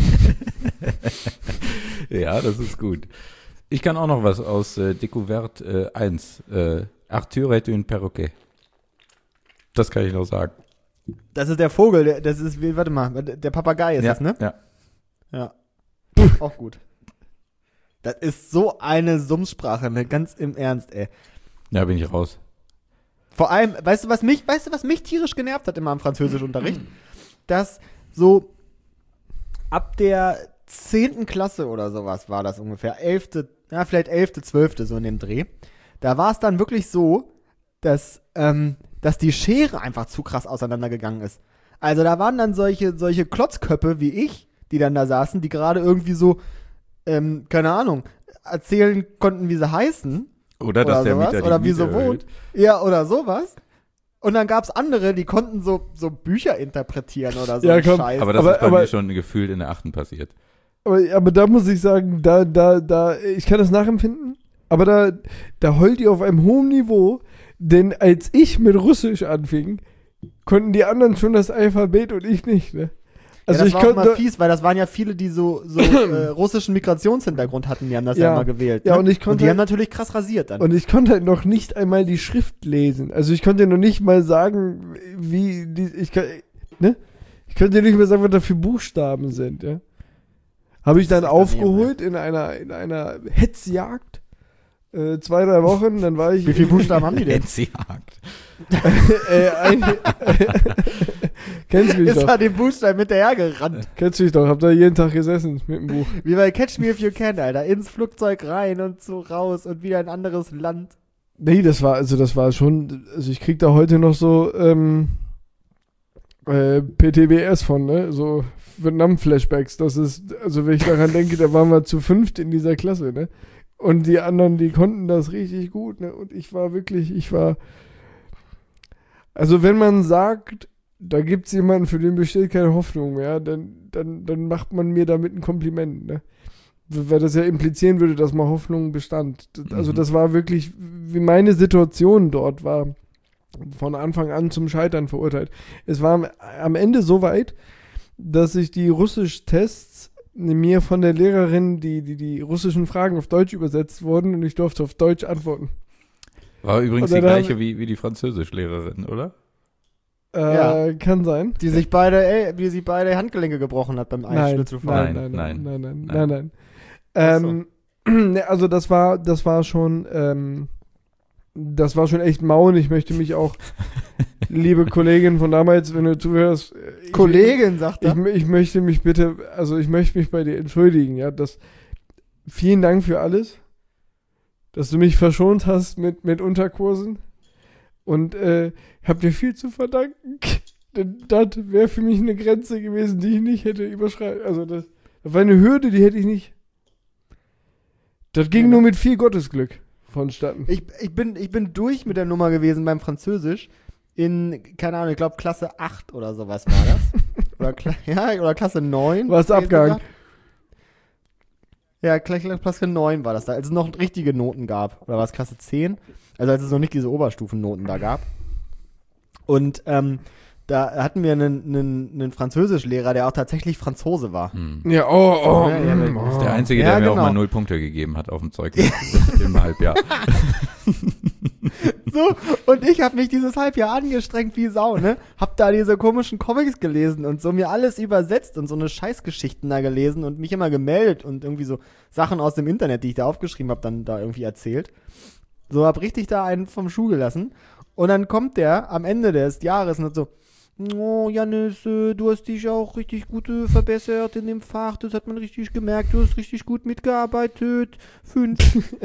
Ja, das ist gut. Ich kann auch noch was aus äh, Découverte äh, eins. Äh, Arthur est un perroquet. Das kann ich noch sagen. Das ist der Vogel, der, das ist, wie- warte mal, der Papagei ist ja, das, ne? Ja. Ja. Auch gut. Das ist so eine Summsprache, ne? Ganz im Ernst, ey. Ja, bin ich raus. Vor allem, weißt du, was mich, weißt du, was mich tierisch genervt hat immer im Französischunterricht? Dass so ab der zehnten Klasse oder sowas war das ungefähr, elfte, ja, vielleicht elfte, zwölfte so in dem Dreh. Da war es dann wirklich so, dass, ähm, dass die Schere einfach zu krass auseinandergegangen ist. Also da waren dann solche, solche Klotzköpfe wie ich, die dann da saßen, die gerade irgendwie so, ähm, keine Ahnung, erzählen konnten, wie sie heißen. Oder, dass oder der sowas, Mieter die oder wie Miete sie wohnt. erhöht. Ja, oder sowas. Und dann gab es andere, die konnten so, so Bücher interpretieren oder so Ja, einen komm, Scheiß. Aber das Aber- ist bei aber- mir schon gefühlt in der achten passiert. Aber, aber da muss ich sagen, da, da, da, ich kann das nachempfinden, aber da, da heult ihr auf einem hohen Niveau, denn als ich mit Russisch anfing, konnten die anderen schon das Alphabet und ich nicht, ne? Also ja, das ich war auch konnte, mal fies, weil das waren ja viele, die so, so äh, russischen Migrationshintergrund hatten, die haben das ja, Ja. immer gewählt. Ja, ne? und ich konnte- die haben natürlich krass rasiert dann. und ich konnte halt noch nicht einmal die Schrift lesen. Also ich konnte noch nicht mal sagen, wie die, ich kann, ne? Ich könnte nicht mehr sagen, was da für Buchstaben sind, ja? Habe ich Das dann ist echt daneben, aufgeholt in einer, in einer Hetzjagd, äh, zwei, drei Wochen, dann war ich Wie viele Buchstaben haben die denn? Entjagt. äh, ein, kennst du mich Ist doch. da den Buchstaben hinterhergerannt. Kennst du mich doch. Hab da jeden Tag gesessen mit dem Buch. Wie bei Catch Me If You Can, Alter. Ins Flugzeug rein und so raus und wieder in ein anderes Land. Nee, das war, also das war schon, also ich krieg da heute noch so, ähm, äh, P T B S von, ne? So Vietnam-Flashbacks. Das ist, also wenn ich daran denke, da waren wir zu fünft in dieser Klasse, ne? Und die anderen, die konnten das richtig gut, ne? Und ich war wirklich, ich war, also wenn man sagt, da gibt's jemanden, für den besteht keine Hoffnung mehr, dann, dann, dann macht man mir damit ein Kompliment, ne? Weil das ja implizieren würde, dass mal Hoffnung bestand. Das- Also Mhm. das war wirklich, wie meine Situation dort war, von Anfang an zum Scheitern verurteilt. Es war am, am Ende so weit, dass ich die Russisch-Tests mir von der Lehrerin, die, die die russischen Fragen auf Deutsch übersetzt wurden und ich durfte auf Deutsch antworten. War übrigens Und die dann haben- gleiche wie, wie die Französischlehrerin, oder? Äh, kann sein. Die sich beide, ey, die sich beide Handgelenke gebrochen hat beim Nein, Einschlüsselfahren. nein, nein, Nein, nein, nein, nein, nein. nein, nein. Ach so. Ähm, ne, also das war, das war schon, ähm, das war schon echt mau und ich möchte mich auch, liebe Kollegin von damals, wenn du zuhörst, äh, ich, Kollegin, sagt ich, er. ich möchte mich bitte, also ich möchte mich bei dir entschuldigen, ja, das, vielen Dank für alles, dass du mich verschont hast mit, mit Unterkursen und äh, hab dir viel zu verdanken, denn das wäre für mich eine Grenze gewesen, die ich nicht hätte überschreiten, also das, das war eine Hürde, die hätte ich nicht. Das ging Ja, nur ne? mit viel Gottesglück vonstatten. Ich, ich, bin, ich bin durch mit der Nummer gewesen beim Französisch. In, keine Ahnung, ich glaube Klasse acht oder sowas war das. oder, Kla ja, oder Klasse neun. Warst du ehrlich abgehakt? gesagt. Ja, Kla- Kla- Klasse neun war das da, als es noch richtige Noten gab. Oder war es Klasse zehn? Also als es noch nicht diese Oberstufennoten da gab. Und ähm, da hatten wir einen, einen, einen Französischlehrer, der auch tatsächlich Franzose war. Hm. Ja, oh, oh. Ja, ja, mm, das Das ist oh. der Einzige, Ja, der mir genau. auch mal null Punkte gegeben hat auf dem Zeugnis im Halbjahr. So, und ich habe mich dieses Halbjahr angestrengt wie Sau, ne? Hab da diese komischen Comics gelesen und so mir alles übersetzt und so eine Scheißgeschichten da gelesen und mich immer gemeldet und irgendwie so Sachen aus dem Internet, die ich da aufgeschrieben habe, dann da irgendwie erzählt. So, hab richtig da einen vom Schuh gelassen. Und dann kommt der am Ende des Jahres und hat so, oh, Jannis, äh, du hast dich auch richtig gut äh, verbessert in dem Fach, das hat man richtig gemerkt, du hast richtig gut mitgearbeitet. Fünf.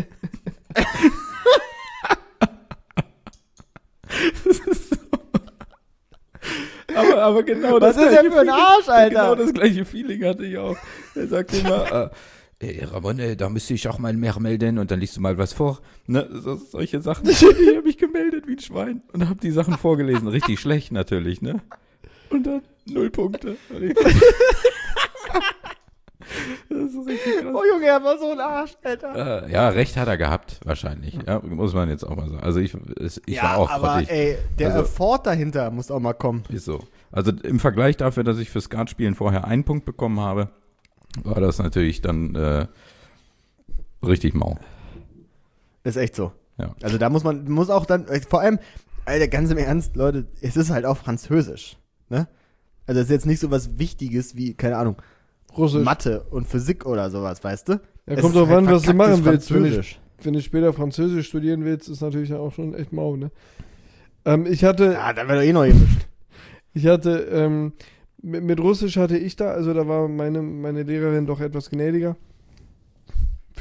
Aber, aber genau Was das ist denn gleiche für ein Feeling- Arsch, Alter? Genau das gleiche Feeling hatte ich auch. Er sagt immer, äh, ey, Ramon, ey, da müsste ich auch mal mehr melden und dann liest du mal was vor. Ne, so, solche Sachen. Ich habe mich gemeldet wie ein Schwein und habe die Sachen vorgelesen. Richtig schlecht natürlich, ne? Und dann null Punkte. Und ich- Das ist richtig krass. Oh Junge, er war so ein Arsch, Alter. Äh, ja, recht hat er gehabt, wahrscheinlich. Ja, muss man jetzt auch mal sagen. Also ich, es, ich ja, war auch aber grottig. ey, der Also- Effort dahinter muss auch mal kommen. Ist so. Also im Vergleich dafür, dass ich für Skatspielen vorher einen Punkt bekommen habe, war das natürlich dann äh, richtig mau. Ist echt so. Ja. Also da muss man, muss auch dann, vor allem, Alter, ganz im Ernst, Leute, es ist halt auch Französisch, ne? Also es ist jetzt nicht so was Wichtiges wie, keine Ahnung, Russisch. Mathe und Physik oder sowas, weißt du? Ja, Es kommt ist drauf halt an, was du verkacktes machen willst. Wenn ich, Französisch. wenn du später Französisch studieren willst, ist natürlich dann auch schon echt mau, ne? Ähm, ich hatte, Ja, da wird doch eh noch gemischt. ich hatte, ähm, mit, mit Russisch hatte ich da, also da war meine, meine Lehrerin doch etwas gnädiger.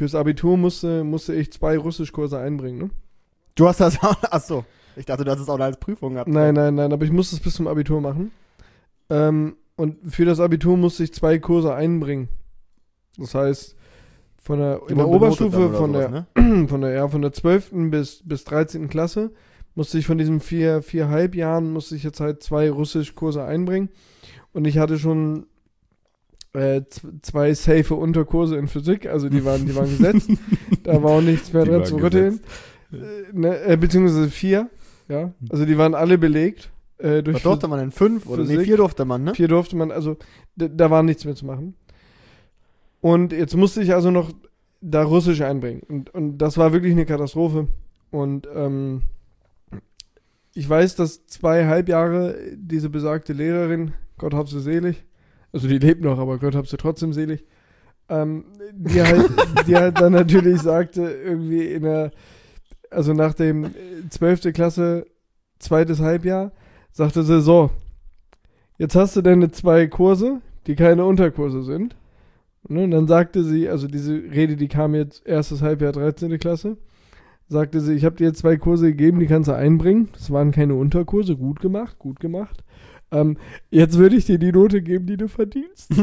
fürs Abitur musste, musste ich zwei Russischkurse einbringen, ne? Du hast das auch, achso. Ich dachte, du hast es auch als Prüfung gehabt. Nein, nein, nein, aber ich musste es bis zum Abitur machen. Ähm, und für das Abitur musste ich zwei Kurse einbringen. Das heißt, von der, in der Oberstufe, von der, sowas, ne? von der, ja, von der zwölften bis, bis dreizehnten Klasse musste ich von diesen vier, viereinhalb Jahren musste ich jetzt halt zwei Russischkurse einbringen. Und ich hatte schon äh, z- zwei safe Unterkurse in Physik, also die waren, die waren gesetzt. Da war auch nichts mehr Die dran waren zu rütteln. Äh, ne, äh, beziehungsweise vier, ja. Also die waren alle belegt. Äh, durch Was durfte man denn? Fünf? Oder nee, Physik. vier durfte man, ne? Vier durfte man, also d- da war nichts mehr zu machen. Und jetzt musste ich also noch da Russisch einbringen. Und, und das war wirklich eine Katastrophe. Und ähm, ich weiß, dass zweieinhalb Jahre diese besagte Lehrerin, Gott hab sie selig, also die lebt noch, aber Gott hab sie trotzdem selig, ähm, die, halt, die halt dann natürlich sagte, irgendwie in der, also nach dem zwölfte Klasse, zweites Halbjahr, sagte sie so, jetzt hast du deine zwei Kurse, die keine Unterkurse sind. Ne, und dann sagte sie, also diese Rede, die kam jetzt erstes Halbjahr, dreizehnte Klasse, sagte sie, ich habe dir jetzt zwei Kurse gegeben, die kannst du einbringen. Das waren keine Unterkurse, gut gemacht, gut gemacht. Ähm, jetzt würde ich dir die Note geben, die du verdienst.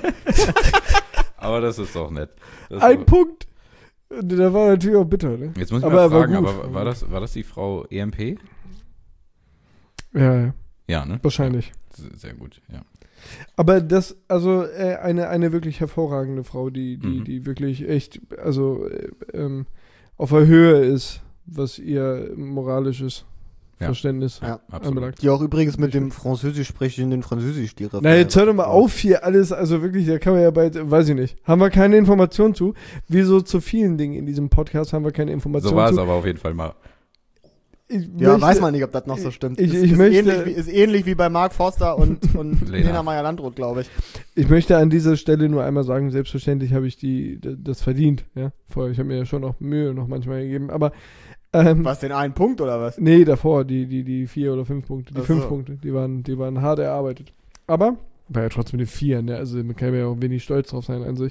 Aber das ist doch nett. Das Ein ist Punkt. Und der war natürlich auch bitter, ne? Jetzt muss ich Aber mal er war fragen, gut. aber war das, war das die Frau E M P? Ja, ja, Ja, ne? wahrscheinlich. Ja, sehr gut, ja. Aber das, also äh, eine, eine wirklich hervorragende Frau, die, die, Mhm. die wirklich echt, also äh, ähm, auf der Höhe ist, was ihr moralisches Ja. Verständnis Ja, absolut. anbelangt. Die auch übrigens mit dem Französisch sprechenden Französisch-Lehrer. Na, jetzt hör doch mal auf hier alles, also wirklich, da kann man ja bald, weiß ich nicht, haben wir keine Informationen zu. Wie so zu vielen Dingen in diesem Podcast haben wir keine Informationen So war es zu. aber auf jeden Fall mal. Ich Ja, möchte- weiß man nicht, ob das noch so stimmt. ich- ist, ich ist, möchte- ähnlich wie, ist ähnlich wie bei Mark Forster und, und Lena. Lena Meyer-Landrut, glaube ich. Ich möchte an dieser Stelle nur einmal sagen, selbstverständlich habe ich die, d- das verdient, ja. Vorher, ich habe mir ja schon noch Mühe noch manchmal gegeben, aber ähm, Was, den einen Punkt oder was? nee, davor, die, die, die vier oder fünf Punkte, die Ach fünf so. Punkte, die waren, die waren hart erarbeitet. Aber, war ja trotzdem eine vier, ne, also man kann ja auch wenig stolz drauf sein an sich.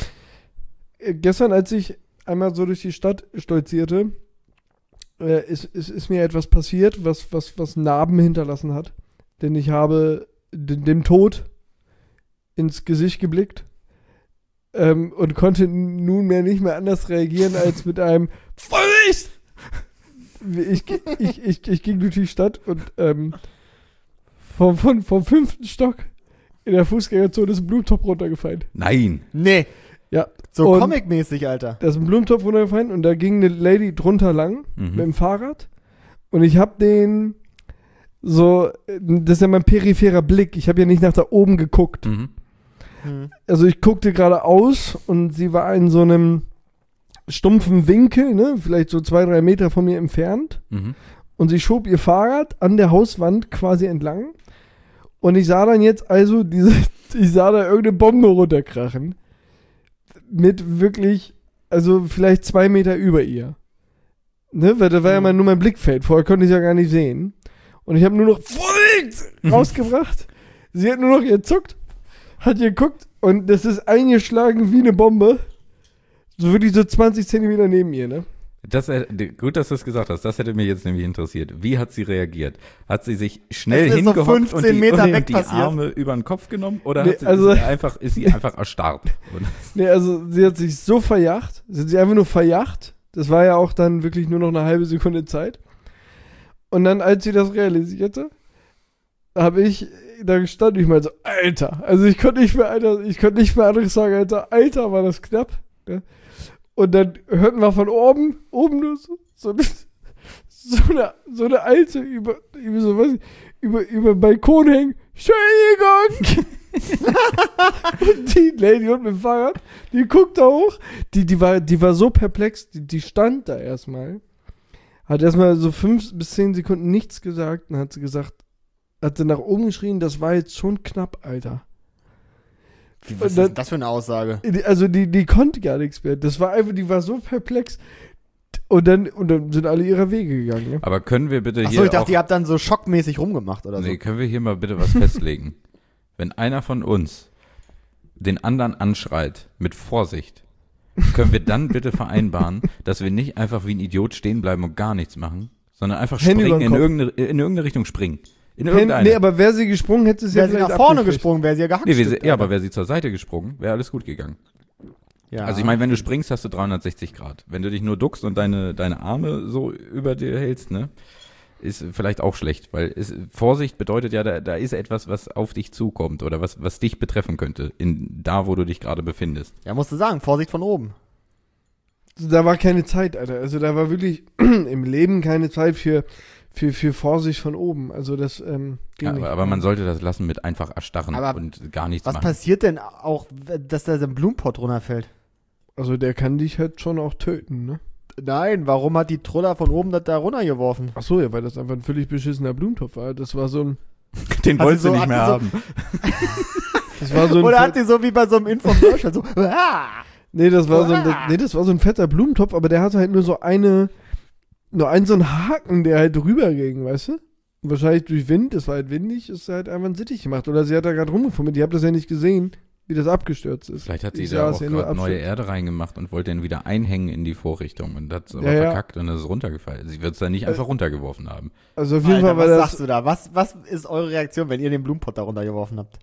Äh, gestern, als ich einmal so durch die Stadt stolzierte, äh, ist, ist, ist mir etwas passiert, was, was, was Narben hinterlassen hat. Denn ich habe d- dem Tod ins Gesicht geblickt ähm, und konnte nunmehr nicht mehr anders reagieren als mit einem Vorsicht! Ich, ich, ich, ich ging durch die Stadt und ähm, vom, vom, vom fünften Stock in der Fußgängerzone ist ein Blumentopf runtergefallen. Nein. Nee. Ja. So Und- Comic-mäßig, Alter. Da ist ein Blumentopf runtergefallen und da ging eine Lady drunter lang Mhm. mit dem Fahrrad und ich habe den so, das ist ja mein peripherer Blick, ich habe ja nicht nach da oben geguckt. Mhm. Hm. Also ich guckte geradeaus und sie war in so einem stumpfen Winkel, ne, vielleicht so zwei, drei Meter von mir entfernt Mhm. und sie schob ihr Fahrrad an der Hauswand quasi entlang und ich sah dann jetzt also diese, ich sah da irgendeine Bombe runterkrachen mit wirklich, also vielleicht zwei Meter über ihr. Ne, weil da war ja Mhm. mal nur mein Blickfeld, vorher konnte ich ja gar nicht sehen. Und ich habe nur noch Vorsicht rausgebracht. Sie hat nur noch gezuckt, hat geguckt und das ist eingeschlagen wie eine Bombe. So wirklich so zwanzig Zentimeter neben ihr, ne? Das, äh, gut, dass du es gesagt hast. Das hätte mich jetzt nämlich interessiert. Wie hat sie reagiert? Hat sie sich schnell Es ist so hingehockt und fünfzehn die, Meter und weg die passiert. Arme über den Kopf genommen? Oder Nee, hat sie, also- ist, sie einfach, ist sie einfach erstarrt? Und- Nee, also sie hat sich so verjacht. Sie hat sich einfach nur verjacht. Das war ja auch dann wirklich nur noch eine halbe Sekunde Zeit. Und dann, als sie das realisierte, habe ich da gestanden, ich meinte so, Alter. Also ich konnte nicht mehr, Alter, ich konnte nicht mehr anderes sagen, Alter, Alter, war das knapp. Ne? Und dann hörten wir von oben, oben nur so, so, eine, so, eine, so eine alte über, über, so, was, über, über den Balkon hängen. Entschuldigung! Und die Lady und mit dem Fahrrad, die guckt da hoch, die, die, war, die war so perplex, die, die stand da erstmal, hat erstmal so fünf bis zehn Sekunden nichts gesagt, dann hat sie gesagt, hat sie nach oben geschrien, das war jetzt schon knapp, Alter. Wie, was Und dann- ist das für eine Aussage? Die- Also die, die konnte gar nichts mehr. Das war einfach, die war so perplex. Und dann, und dann sind alle ihrer Wege gegangen. Ne? Aber können wir bitte Achso, hier ich dachte, auch, ihr habt dann so schockmäßig rumgemacht oder so. nee, können wir hier mal bitte was festlegen? Wenn einer von uns den anderen anschreit, mit Vorsicht, können wir dann bitte vereinbaren, dass wir nicht einfach wie ein Idiot stehen bleiben und gar nichts machen, sondern einfach Handy springen, über den in Kopf. irgendeine, in irgendeine Richtung springen. In Pen, irgendeine. nee, aber wäre sie gesprungen, hätte sie ja Wäre sie vielleicht nach vorne abgekriegt. gesprungen, wäre sie ja gehackt. nee, wir, ja, aber wäre sie zur Seite gesprungen, wäre alles gut gegangen. Ja. Also ich meine, wenn du springst, hast du dreihundertsechzig Grad. Wenn du dich nur duckst und deine, deine Arme so über dir hältst, ne, ist vielleicht auch schlecht, weil es, Vorsicht bedeutet ja, da, da ist etwas, was auf dich zukommt oder was, was dich betreffen könnte, in da, wo du dich gerade befindest. Ja, musst du sagen, Vorsicht von oben. Da war keine Zeit, Alter. Also da war wirklich im Leben keine Zeit für, für, für Vorsicht von oben. Also das ähm, ging Ja, nicht. aber, aber man sollte das lassen mit einfach erstarren Aber und gar nichts Was machen. passiert denn auch, dass da so ein Blumenpott runterfällt? Also der kann dich halt schon auch töten, ne? Nein, warum hat die Truller von oben das da runtergeworfen? Ach so, ja, weil das einfach ein völlig beschissener Blumentopf war. Das war so ein, Den Hat wolltest sie du so- nicht hat mehr sie so- haben. das war so ein Oder Fett- hat sie so wie bei so einem Infomercial so, ah! nee, das war so ein, Ah! nee, das war so ein fetter Blumentopf, aber der hatte halt nur so eine, nur einen so einen Haken, der halt drüber ging, weißt du? Und wahrscheinlich durch Wind, es war halt windig, ist halt einfach ein Sittich gemacht. Oder sie hat da gerade rumgefummelt, ich habe das ja nicht gesehen, wie das abgestürzt ist. Vielleicht hat sie Ich da sah auch es ja nur gerade neue abstürzen. Erde reingemacht und wollte den wieder einhängen in die Vorrichtung und hat es aber Ja, ja. verkackt und es ist runtergefallen. Sie wird es da nicht einfach runtergeworfen haben. Also auf jeden Alter, Fall war was das sagst du da? Was, was ist eure Reaktion, wenn ihr den Blumenpott da runtergeworfen habt?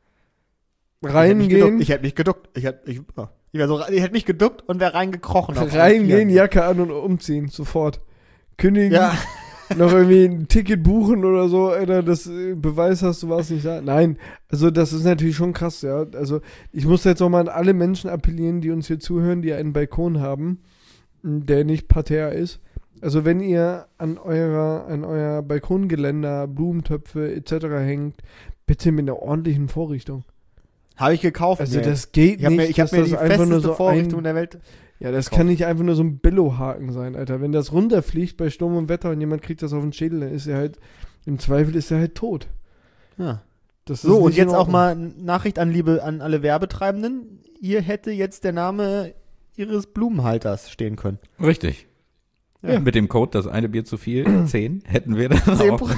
reingehen, Ich hätte mich geduckt. Ich hätte mich geduckt. Ich, ich, wär so, ich hätte mich geduckt und wäre reingekrochen. auf alle reingehen, Vieren. Jacke an und umziehen, sofort. Kündigen, Ja. noch irgendwie ein Ticket buchen oder so, Alter, das äh, Beweis hast, du warst nicht da. Nein, also das ist natürlich schon krass, ja. Also ich muss jetzt auch mal an alle Menschen appellieren, die uns hier zuhören, die einen Balkon haben, m, der nicht parterre ist. Also wenn ihr an eurer, an euer Balkongeländer, Blumentöpfe et cetera hängt, bitte mit einer ordentlichen Vorrichtung. Habe ich gekauft. Also mir. das geht ich habe nicht, mir, ich hab dass mir das die einfach nur festeste so Vorrichtung ein, der Welt. ja, das gekauft. kann nicht einfach nur so ein Billo-Haken sein, Alter. Wenn das runterfliegt bei Sturm und Wetter und jemand kriegt das auf den Schädel, dann ist er halt, im Zweifel ist er halt tot. Ja. Das So, ist und nicht in jetzt auch Ordnung. mal Nachricht an, liebe, an alle Werbetreibenden. Ihr hätte jetzt der Name ihres Blumenhalters stehen können. Richtig. Ja. Mit dem Code das eine Bier zu viel, zehn, hätten wir dann Zehn auch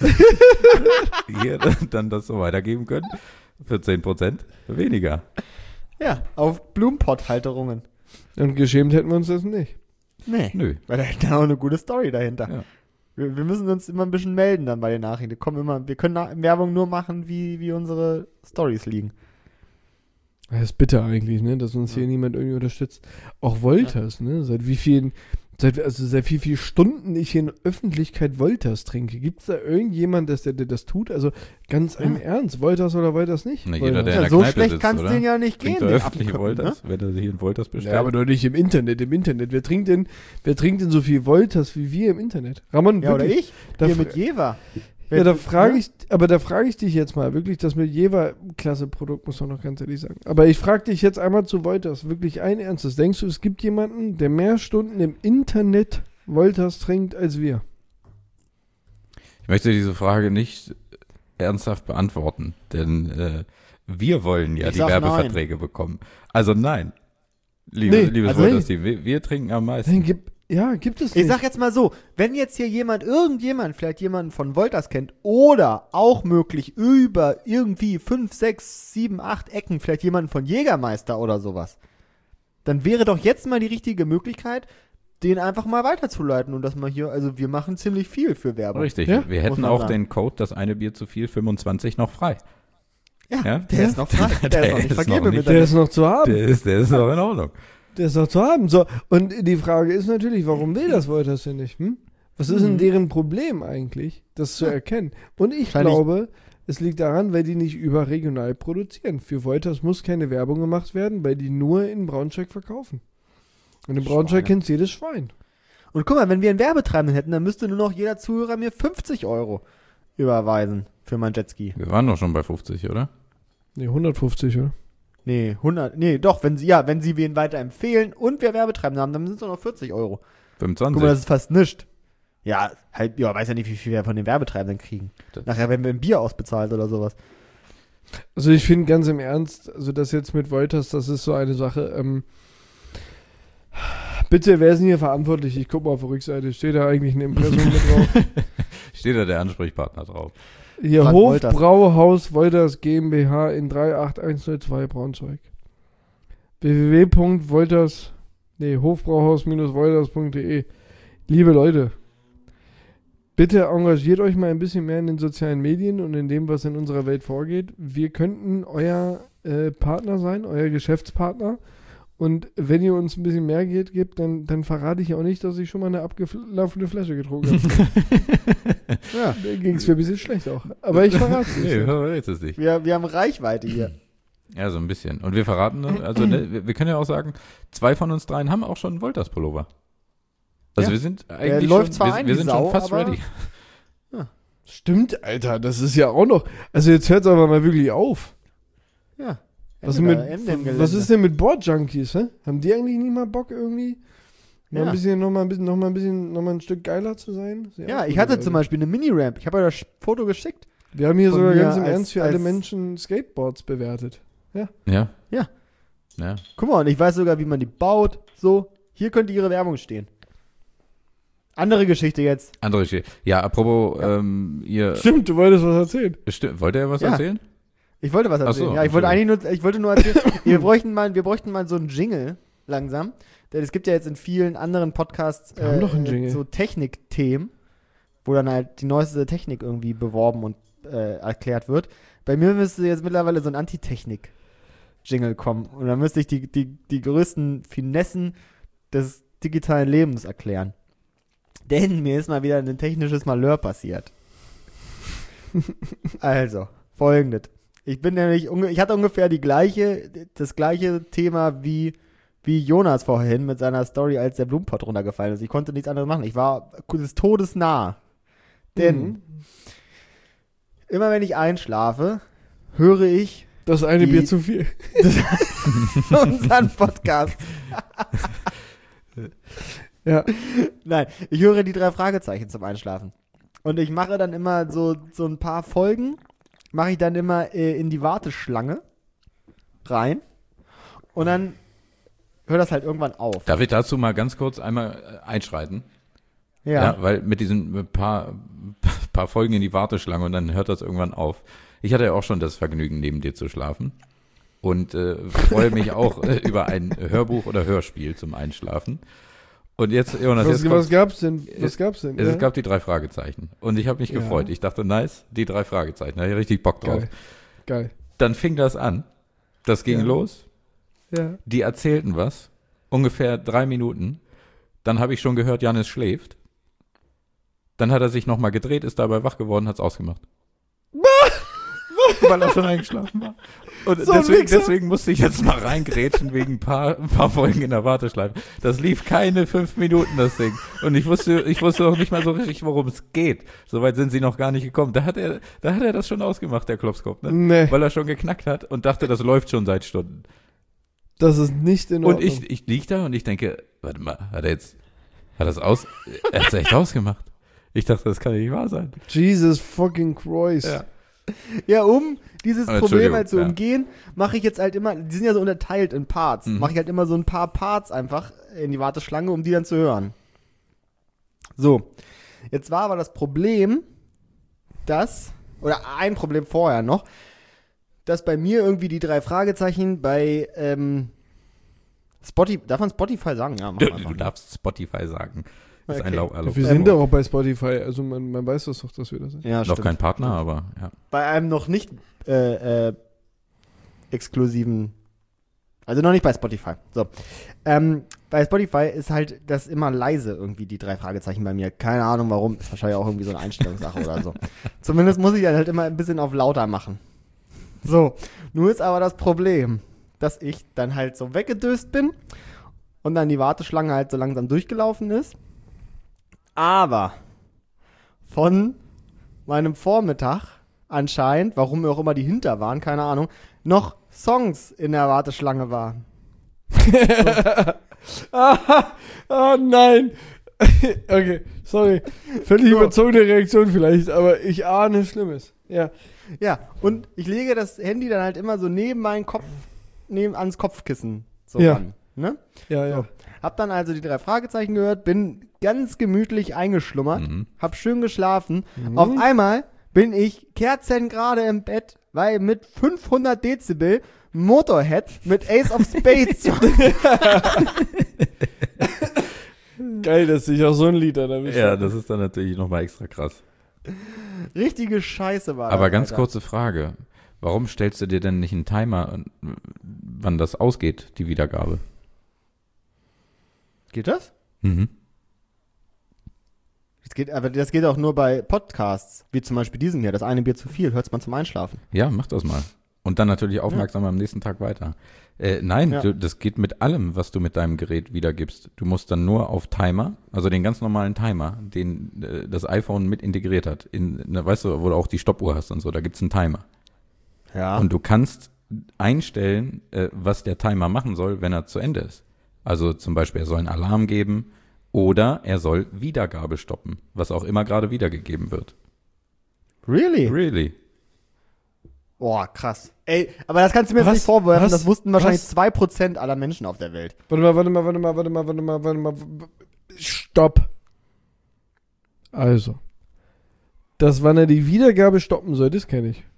hier dann das so weitergeben können. Für zehn Prozent weniger. Ja, auf Blumenpotthalterungen. Und geschämt hätten wir uns das nicht. Nee, Nö. weil da ist auch eine gute Story dahinter. Ja. Wir, wir müssen uns immer ein bisschen melden dann bei den Nachrichten. Die kommen immer, wir können Na- Werbung nur machen, wie, wie unsere Stories liegen. Das ist bitter eigentlich, ne, dass uns Ja. hier niemand irgendwie unterstützt. Auch Wolters, ne, seit wie vielen, seit, also seit wie vielen Stunden ich hier in Öffentlichkeit Wolters trinke. Gibt es da irgendjemand, dass der, der das tut? Also ganz im Ernst, Wolters oder Wolters nicht? Na, jeder, Wolters. der in Ja, der so Kneipe schlecht sitzt, kann es oder? denen ja nicht Trinkt gehen. der den öffentliche Affenköppen, Wolters, wenn er hier einen Wolters bestellt. Ja, aber doch nicht im Internet, im Internet. Wer trinkt denn, wer trinkt denn so viel Wolters wie wir im Internet? Ramon, Ja, oder wirklich? ich? Da Hier fra- mit Jever. Ja, da frage ich, aber da frage ich dich jetzt mal, wirklich, das mit Jever, klasse Produkt, muss man noch ganz ehrlich sagen. Aber ich frage dich jetzt einmal zu Wolters, wirklich ein Ernstes. Denkst du, es gibt jemanden, der mehr Stunden im Internet Wolters trinkt als wir? Ich möchte diese Frage nicht ernsthaft beantworten, denn äh, wir wollen ja Ich die sag Werbeverträge bekommen. Also nein, liebe, Nee, liebes also Wolters-Team, wir, wir trinken am meisten. Nein, gibt, ja, gibt es nicht. Ich sag jetzt mal so, wenn jetzt hier jemand, irgendjemand, vielleicht jemanden von Wolters kennt oder auch möglich über irgendwie fünf, sechs, sieben, acht Ecken, vielleicht jemanden von Jägermeister oder sowas, dann wäre doch jetzt mal die richtige Möglichkeit, den einfach mal weiterzuleiten und dass man hier, also wir machen ziemlich viel für Werbung. Richtig, Ja? wir hätten man auch sagen. den Code, das eine Bier zu viel, fünfundzwanzig noch frei. Ja, Ja? der Ja. ist noch frei. Der, Der ist noch nicht ist vergeben noch im nicht- Der Internet. ist noch zu haben. Der ist, der ist noch in Ordnung. Der ist noch zu haben. So, und die Frage ist natürlich, warum will das Wolters denn nicht? Hm? Was ist denn Mhm. deren Problem eigentlich, das zu Ja. erkennen? Und ich Wahrscheinlich- glaube, es liegt daran, weil die nicht überregional produzieren. Für Wolters muss keine Werbung gemacht werden, weil die nur in Braunschweig verkaufen. Und in Braunschweig Schweine. kennt jedes Schwein. Und guck mal, wenn wir einen Werbetreibenden hätten, dann müsste nur noch jeder Zuhörer mir fünfzig Euro überweisen für mein Jetski. Wir waren doch schon bei fünfzig, oder? Nee, hundertfünfzig, oder? Nee, hundert, nee, doch, wenn sie, ja, wenn sie wen weiterempfehlen und wir Werbetreibenden haben, dann sind es nur noch vierzig Euro. fünfundzwanzig. Guck mal, das ist fast nichts. Ja, halt, ja, weiß ja nicht, wie viel wir von den Werbetreibenden kriegen. Das- Nachher werden wir ein Bier ausbezahlt oder sowas. Also ich finde ganz im Ernst, also das jetzt mit Wolters, das ist so eine Sache. Ähm, bitte, wer ist denn hier verantwortlich? Ich guck mal auf der Rückseite. Steht da eigentlich ein Impressum mit drauf? Steht da der Ansprechpartner drauf. Hier, Frank Wolters. Hofbrauhaus Wolters GmbH in drei acht eins null zwei Braunschweig. w w w punkt wolters, nee, hofbrauhaus-wolters punkt de. Liebe Leute, bitte engagiert euch mal ein bisschen mehr in den sozialen Medien und in dem, was in unserer Welt vorgeht. Wir könnten euer äh, Partner sein, euer Geschäftspartner. Und wenn ihr uns ein bisschen mehr Geld gebt, dann, dann verrate ich auch nicht, dass ich schon mal eine abgelaufene Flasche getrunken habe. Ja, da ging es mir ein bisschen schlecht auch. Aber ich verrate es nicht. Nee, verrät es nicht. Wir, wir haben Reichweite hier. Ja, so ein bisschen. Und wir verraten, also ne, wir, wir können ja auch sagen, zwei von uns dreien haben auch schon einen Wolters-Pullover. Also Ja. wir sind Der eigentlich läuft schon, zwar wir, ein wir wie sind Sau, schon fast aber- ready. Stimmt, Alter, das ist ja auch noch. Also jetzt hört es aber mal wirklich auf. Ja. Was, Ende mit, da, Ende im was Gelände. ist denn mit Board-Junkies, hä? Haben die eigentlich nie mal Bock irgendwie? Mal Ja. ein bisschen, noch mal ein bisschen, noch mal ein bisschen, noch mal ein Stück geiler zu sein? Sehr Ja, gut, ich hatte Leute. zum Beispiel eine Mini-Ramp. Ich habe euch das Foto geschickt. Wir haben hier von sogar mir ganz im als- Ernst für alle als- Menschen Skateboards bewertet. Ja. Ja. Ja. Guck mal, und ich weiß sogar, wie man die baut. So, hier könnte ihre Werbung stehen. Andere Geschichte jetzt. Andere Geschichte. Ja, apropos, ähm, ihr, Stimmt, du wolltest was erzählen. Stimmt, wollt ihr was Ja. erzählen? Ich wollte was Ach erzählen. so, ja, ich wollte eigentlich Entschuldigung. nur, ich wollte nur erzählen, wir bräuchten mal, wir bräuchten mal so einen Jingle langsam. Denn es gibt ja jetzt in vielen anderen Podcasts Wir haben doch einen äh, Jingle. so Technikthemen, wo dann halt die neueste Technik irgendwie beworben und äh, erklärt wird. Bei mir müsste jetzt mittlerweile so ein Antitechnik-Jingle kommen. Und dann müsste ich die, die, die größten Finessen des digitalen Lebens erklären. Denn mir ist mal wieder ein technisches Malheur passiert. Also, folgendes. Ich bin nämlich, unge- ich hatte ungefähr die gleiche, das gleiche Thema wie, wie Jonas vorhin mit seiner Story, als der Blumenpott runtergefallen ist. Ich konnte nichts anderes machen. Ich war des Todes nah. Denn Mhm. immer wenn ich einschlafe, höre ich Das eine Die- Bier zu viel. unseren Podcast. Ja. Nein, ich höre die drei Fragezeichen zum Einschlafen. Und ich mache dann immer so, so ein paar Folgen, mache ich dann immer äh, in die Warteschlange rein. Und dann hört das halt irgendwann auf. Darf ich dazu mal ganz kurz einmal äh, einschreiten? Ja. weil mit diesen paar, paar Folgen in die Warteschlange und dann hört das irgendwann auf. Ich hatte ja auch schon das Vergnügen, neben dir zu schlafen. Und äh, freue mich auch äh, über ein Hörbuch oder Hörspiel zum Einschlafen. Und jetzt, Jonas, Was, jetzt was kommt, gab's denn? Was gab's denn? es Ja? gab die drei Fragezeichen. Und ich habe mich Ja. gefreut. Ich dachte, nice, die drei Fragezeichen. Da hatte ich richtig Bock drauf. Geil. Geil. Dann fing das an. Das ging Ja. los. Ja. Die erzählten was. Ungefähr drei Minuten. Dann habe ich schon gehört, Janis schläft. Dann hat er sich nochmal gedreht, ist dabei wach geworden, hat's ausgemacht. Weil er schon eingeschlafen war. Und So ein deswegen, Wichser. deswegen musste ich jetzt mal reingrätschen wegen ein paar, ein paar Folgen in der Warteschleife. Das lief keine fünf Minuten, das Ding. Und ich wusste, ich wusste auch nicht mal so richtig, worum es geht. Soweit sind sie noch gar nicht gekommen. Da hat er, da hat er das schon ausgemacht, der Klopskopf, ne? Nee, Weil er schon geknackt hat und dachte, das läuft schon seit Stunden. das ist nicht in Ordnung. Und ich, ich lieg da und ich denke, warte mal, hat er jetzt, hat das aus, er hat's echt ausgemacht. Ich dachte, das kann ja nicht wahr sein. Jesus fucking Christ. Ja. Ja, um dieses Oh, Problem Entschuldigung, halt zu ja. umgehen, mache ich jetzt halt immer, die sind ja so unterteilt in Parts, Mhm. mache ich halt immer so ein paar Parts einfach in die Warteschlange, um die dann zu hören. So, jetzt war aber das Problem, dass, oder ein Problem vorher noch, dass bei mir irgendwie die drei Fragezeichen bei ähm, Spotify, darf man Spotify sagen? Ja, mach Du, einfach. du darfst Spotify sagen. Das ist ein Okay. Lau erlaubt. Wir Ähm, sind doch auch bei Spotify, also man, man weiß das doch, dass wir das sind. Ja, Noch stimmt. kein Partner, aber ja. Bei einem noch nicht äh, äh, exklusiven, also noch nicht bei Spotify. So. Ähm, bei Spotify ist halt das immer leise irgendwie, die drei Fragezeichen bei mir. Keine Ahnung warum. Ist wahrscheinlich auch irgendwie so eine Einstellungssache oder so. Zumindest muss ich dann halt immer ein bisschen auf lauter machen. So. Nur ist aber das Problem, dass ich dann halt so weggedöst bin und dann die Warteschlange halt so langsam durchgelaufen ist. Aber von meinem Vormittag anscheinend, warum auch immer die hinter waren, keine Ahnung, noch Songs in der Warteschlange waren. Ah, oh nein. Okay, sorry. Völlig So. überzogene Reaktion vielleicht, aber ich ahne Schlimmes. Ja. Ja, und ich lege das Handy dann halt immer so neben meinen Kopf, neben ans Kopfkissen so Ja. ran. Ne? Ja, ja. So. Hab dann also die drei Fragezeichen gehört, bin ganz gemütlich eingeschlummert, Mhm. hab schön geschlafen. Mhm. Auf einmal bin ich kerzengerade im Bett, weil mit fünfhundert Dezibel Motorhead mit Ace of Spades. Geil, dass sich auch so ein Lied dann erwischt. Ja, das ist dann natürlich nochmal extra krass. Richtige Scheiße war das. Aber ganz Alter. kurze Frage. Warum stellst du dir denn nicht einen Timer, wann das ausgeht, die Wiedergabe? Geht das? Mhm. Das geht, aber das geht auch nur bei Podcasts, wie zum Beispiel diesem hier. Das eine Bier zu viel, hört man zum Einschlafen. Ja, mach das mal. Und dann natürlich aufmerksam am nächsten Tag weiter. Äh, nein, Ja. du, das geht mit allem, was du mit deinem Gerät wiedergibst. Du musst dann nur auf Timer, also den ganz normalen Timer, den äh, das iPhone mit integriert hat. In, na, weißt du, wo du auch die Stoppuhr hast und so, da gibt's einen Timer. Ja. Und du kannst einstellen, äh, was der Timer machen soll, wenn er zu Ende ist. Also zum Beispiel, er soll einen Alarm geben oder er soll Wiedergabe stoppen, was auch immer gerade wiedergegeben wird. Really? Really? Boah, krass. Ey, aber das kannst du mir jetzt Was? nicht vorwerfen. Was? Das wussten wahrscheinlich Was? zwei Prozent aller Menschen auf der Welt. Warte mal, warte mal, warte mal, warte mal, warte mal, warte mal. Stopp. Also. Das, wann er die Wiedergabe stoppen soll, das kenne ich.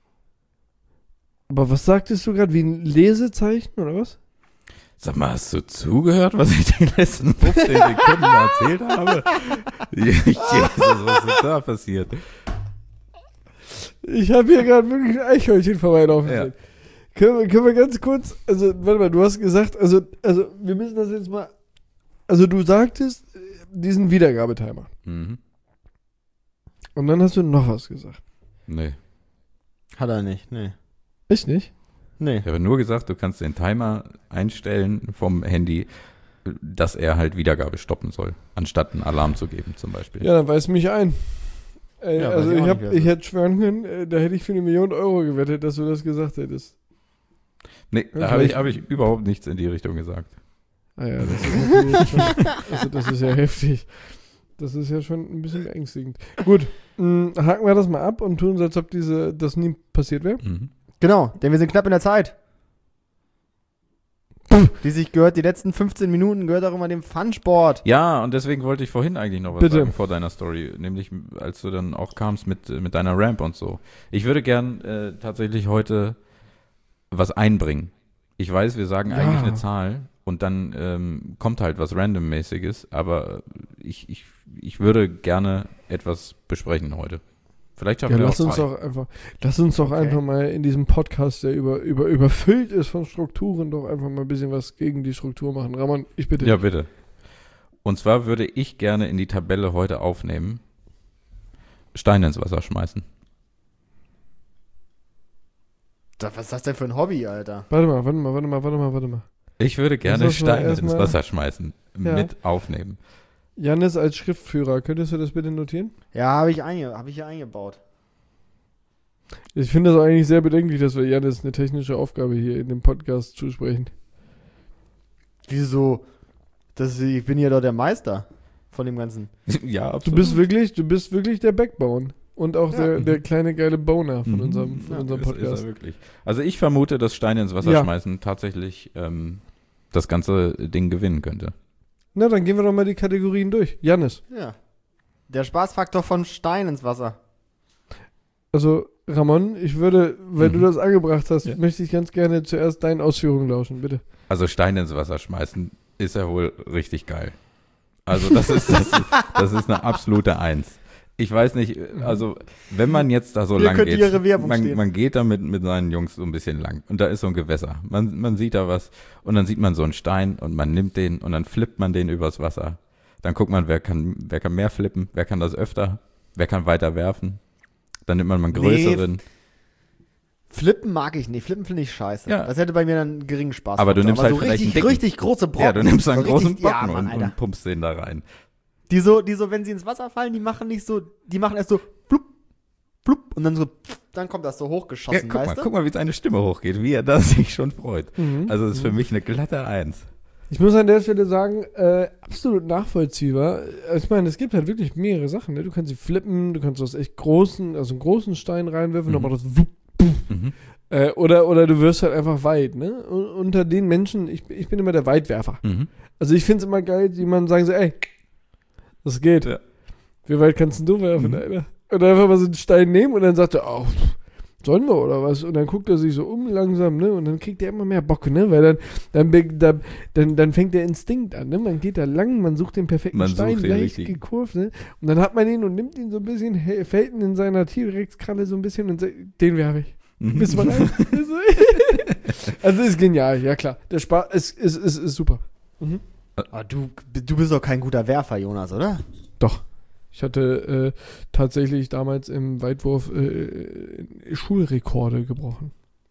Aber was sagtest du gerade? Wie ein Lesezeichen oder was? Sag mal, hast du zugehört, was ich die letzten fünfzehn Sekunden erzählt habe? Jesus, was ist da passiert? Ich habe hier gerade wirklich ein Eichhörnchen vorbeilaufen Ja. sehen. Können wir, können wir ganz kurz, also, warte mal, du hast gesagt, also, also, wir müssen das jetzt mal, also du sagtest, äh, diesen Wiedergabetimer. Mhm. Und dann hast du noch was gesagt. Nee. Hat er nicht, nee. Ich nicht? Nee. Ich habe nur gesagt, du kannst den Timer einstellen vom Handy, dass er halt Wiedergabe stoppen soll, anstatt einen Alarm zu geben zum Beispiel. Ja, dann weiß mich ein. Ey, Ja, weiß also ich ich, auch hab, nicht, wer es ich ist. hätte schwören können, äh, da hätte ich für eine Million Euro gewettet, dass du das gesagt hättest. Nee, Ja, da habe ich, vielleicht- hab ich überhaupt nichts in die Richtung gesagt. Ah ja, das ist natürlich schon, also das ist ja heftig. Das ist ja schon ein bisschen beängstigend. Gut, mh, haken wir das mal ab und tun so, als ob diese, das nie passiert wäre. Mhm. Genau, denn wir sind knapp in der Zeit. Die sich gehört, die letzten fünfzehn Minuten gehört auch immer dem Fun-Sport. Ja, und deswegen wollte ich vorhin eigentlich noch was Bitte. sagen vor deiner Story, nämlich als du dann auch kamst mit, äh, mit deiner Ramp und so. Ich würde gern äh, tatsächlich heute was einbringen. Ich weiß, wir sagen Ja. eigentlich eine Zahl und dann ähm, kommt halt was Randommäßiges, aber ich, ich, ich würde gerne etwas besprechen heute. Vielleicht schaffen Ja, wir lass auch uns zwei. doch einfach, lass uns doch Okay. einfach mal in diesem Podcast, der über, über, überfüllt ist von Strukturen, doch einfach mal ein bisschen was gegen die Struktur machen. Ramon, ich bitte. Ja, bitte. Und zwar würde ich gerne in die Tabelle heute aufnehmen, Steine ins Wasser schmeißen. Was ist das denn für ein Hobby, Alter? Warte mal, warte mal, warte mal, warte mal, warte mal. Ich würde gerne Lass uns mal Steine ins erstmal- Wasser schmeißen, Ja. mit aufnehmen. Jannis als Schriftführer, könntest du das bitte notieren? Ja, habe ich, einge hab ich hier eingebaut. Ich finde das eigentlich sehr bedenklich, dass wir Jannis eine technische Aufgabe hier in dem Podcast zusprechen. Wieso? Das, ich bin ja doch der Meister von dem Ganzen. Ja, Du absolut. bist wirklich, du bist wirklich der Backbone. Und auch Ja. der, der kleine geile Boner von Mhm. unserem, von Ja, unserem Ist- ist Podcast. er wirklich. Also ich vermute, dass Steine ins Wasser Ja. schmeißen tatsächlich ähm, das ganze Ding gewinnen könnte. Na, dann gehen wir doch mal die Kategorien durch. Jannis, Ja. Der Spaßfaktor von Stein ins Wasser. also Ramon, ich würde, weil Mhm. du das angebracht hast, Ja. möchte ich ganz gerne zuerst deinen Ausführungen lauschen, bitte. Also Steine ins Wasser schmeißen ist ja wohl richtig geil. Also das ist, das ist, das ist eine absolute Eins. Ich weiß nicht, also wenn man jetzt da so Hier lang könnte geht, Ihre Werbung man, stehen. man geht da mit, mit seinen Jungs so ein bisschen lang und da ist so ein Gewässer. Man, man sieht da was und dann sieht man so einen Stein und man nimmt den und dann flippt man den übers Wasser. Dann guckt man, wer kann, wer kann mehr flippen, wer kann das öfter, wer kann weiter werfen. Dann nimmt man mal einen Nee, größeren. Flippen mag ich nicht. Flippen finde ich scheiße. Ja. Das hätte bei mir dann einen geringen Spaß. Aber du nimmst halt so vielleicht richtig, einen dicken. richtig große Brocken. Ja, du nimmst einen so großen richtig, ja, Brocken Mann, und, Alter. und pumpst den da rein. Die so, die so, wenn sie ins Wasser fallen, die machen nicht so, die machen erst so blub, blub und dann so, pff, dann kommt das so Ja, hochgeschossen, guck mal, weißt du? guck mal, wie seine Stimme hochgeht, wie er da sich schon freut. Mhm. Also das ist für mich eine glatte Eins. Ich muss an der Stelle sagen, äh, absolut nachvollziehbar. Äh, Ich meine, es gibt halt wirklich mehrere Sachen. Ne? Du kannst sie flippen, du kannst aus echt großen, also einen großen Stein reinwerfen, Mhm. dann macht das wupp, Mhm. äh, oder, oder du wirst halt einfach weit. Ne? Und unter den Menschen, ich, ich bin immer der Weitwerfer. Mhm. Also ich finde es immer geil, jemandem sagen so, ey, das geht. Ja. Wie weit kannst denn du werfen, Mhm. Alter? Und einfach mal so einen Stein nehmen und dann sagt er, oh, sollen wir oder was? Und dann guckt er sich so um langsam, ne? Und dann kriegt er immer mehr Bock, ne? Weil dann, dann, be- da, dann, dann fängt der Instinkt an, ne? Man geht da lang, man sucht den perfekten Man Stein, sucht den leicht richtigen. gekurvt, ne? Und dann hat man ihn und nimmt ihn so ein bisschen, he- fällt ihn in seiner T-Rex-Kralle so ein bisschen und sagt, den werfe ich. Bist du bereit? Also ist genial, ja klar. Der Spaß ist, ist, ist, ist super. Mhm. Aber du, du bist doch kein guter Werfer, Jonas, oder? Doch. Ich hatte äh, tatsächlich damals im Weitwurf äh, Schulrekorde gebrochen.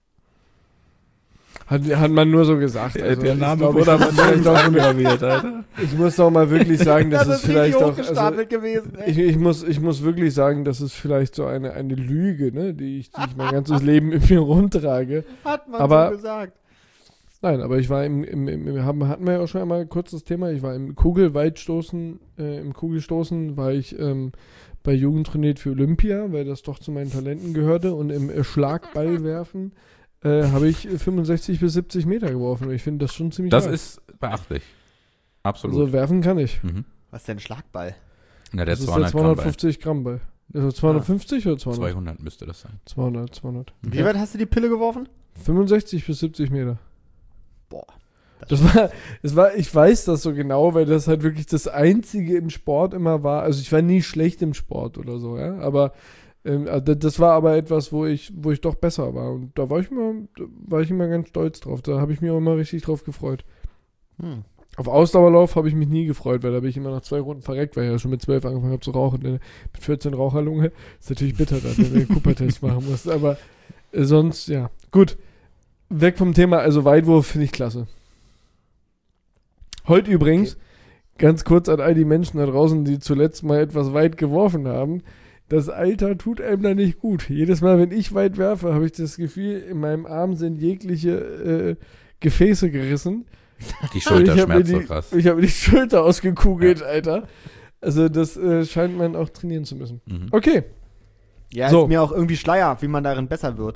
Hat, hat man nur so gesagt. Also der ich Name glaub, wurde ich, aber muss- nicht angraviert, Alter. ich muss doch mal wirklich sagen, dass das es ist vielleicht richtig doch. Also, hochgestapelt gewesen, ey. ich, ich, muss, ich muss wirklich sagen, das ist vielleicht so eine, eine Lüge, ne, die, ich, die ich mein ganzes Leben in mir rumtrage. Hat man aber- so gesagt. Nein, aber ich war im, im, im, im haben, hatten wir ja auch schon einmal ein kurzes Thema, ich war im Kugelweitstoßen, äh, im Kugelstoßen war ich ähm, bei Jugend trainiert für Olympia, weil das doch zu meinen Talenten gehörte und im äh, Schlagballwerfen äh, habe ich fünfundsechzig bis siebzig Meter geworfen und ich finde das schon ziemlich Das weit. ist beachtlich. Absolut. Also werfen kann ich. mhm. Was ist denn Schlagball? Na, der Das ist der zweihundert Gramm zweihundertfünfzig Gramm Ball. Also zweihundertfünfzig oder Ball. zweihundert? zweihundert müsste das sein. zweihundert, zweihundert. Wie weit hast du die Pille geworfen? fünfundsechzig bis siebzig Meter. Boah. Das war, das war, ich weiß das so genau, weil das halt wirklich das Einzige im Sport immer war. Also ich war nie schlecht im Sport oder so, ja. Aber ähm, also das war aber etwas, wo ich, wo ich doch besser war. Und da war ich immer, da war ich immer ganz stolz drauf. Da habe ich mich auch immer richtig drauf gefreut. Hm. Auf Ausdauerlauf habe ich mich nie gefreut, weil da bin ich immer nach zwei Runden verreckt, weil ich ja schon mit zwölf angefangen habe zu rauchen. Mit vierzehn Raucherlunge. Ist natürlich bitter, dass du den Cooper-Test machen musst. Aber äh, sonst, ja. Gut. Weg vom Thema, also Weitwurf finde ich klasse. Heute übrigens, ganz kurz an all die Menschen da draußen, die zuletzt mal etwas weit geworfen haben, das Alter tut einem da nicht gut. Jedes Mal, wenn ich weit werfe, habe ich das Gefühl, in meinem Arm sind jegliche äh, Gefäße gerissen. Die Ich Schulter habe mir, schmerzt so die- krass. ich hab mir die Schulter ausgekugelt, Alter. Also das äh, scheint man auch trainieren zu müssen. Mhm. Okay. Ja, So. ist mir auch irgendwie Schleier, wie man darin besser wird.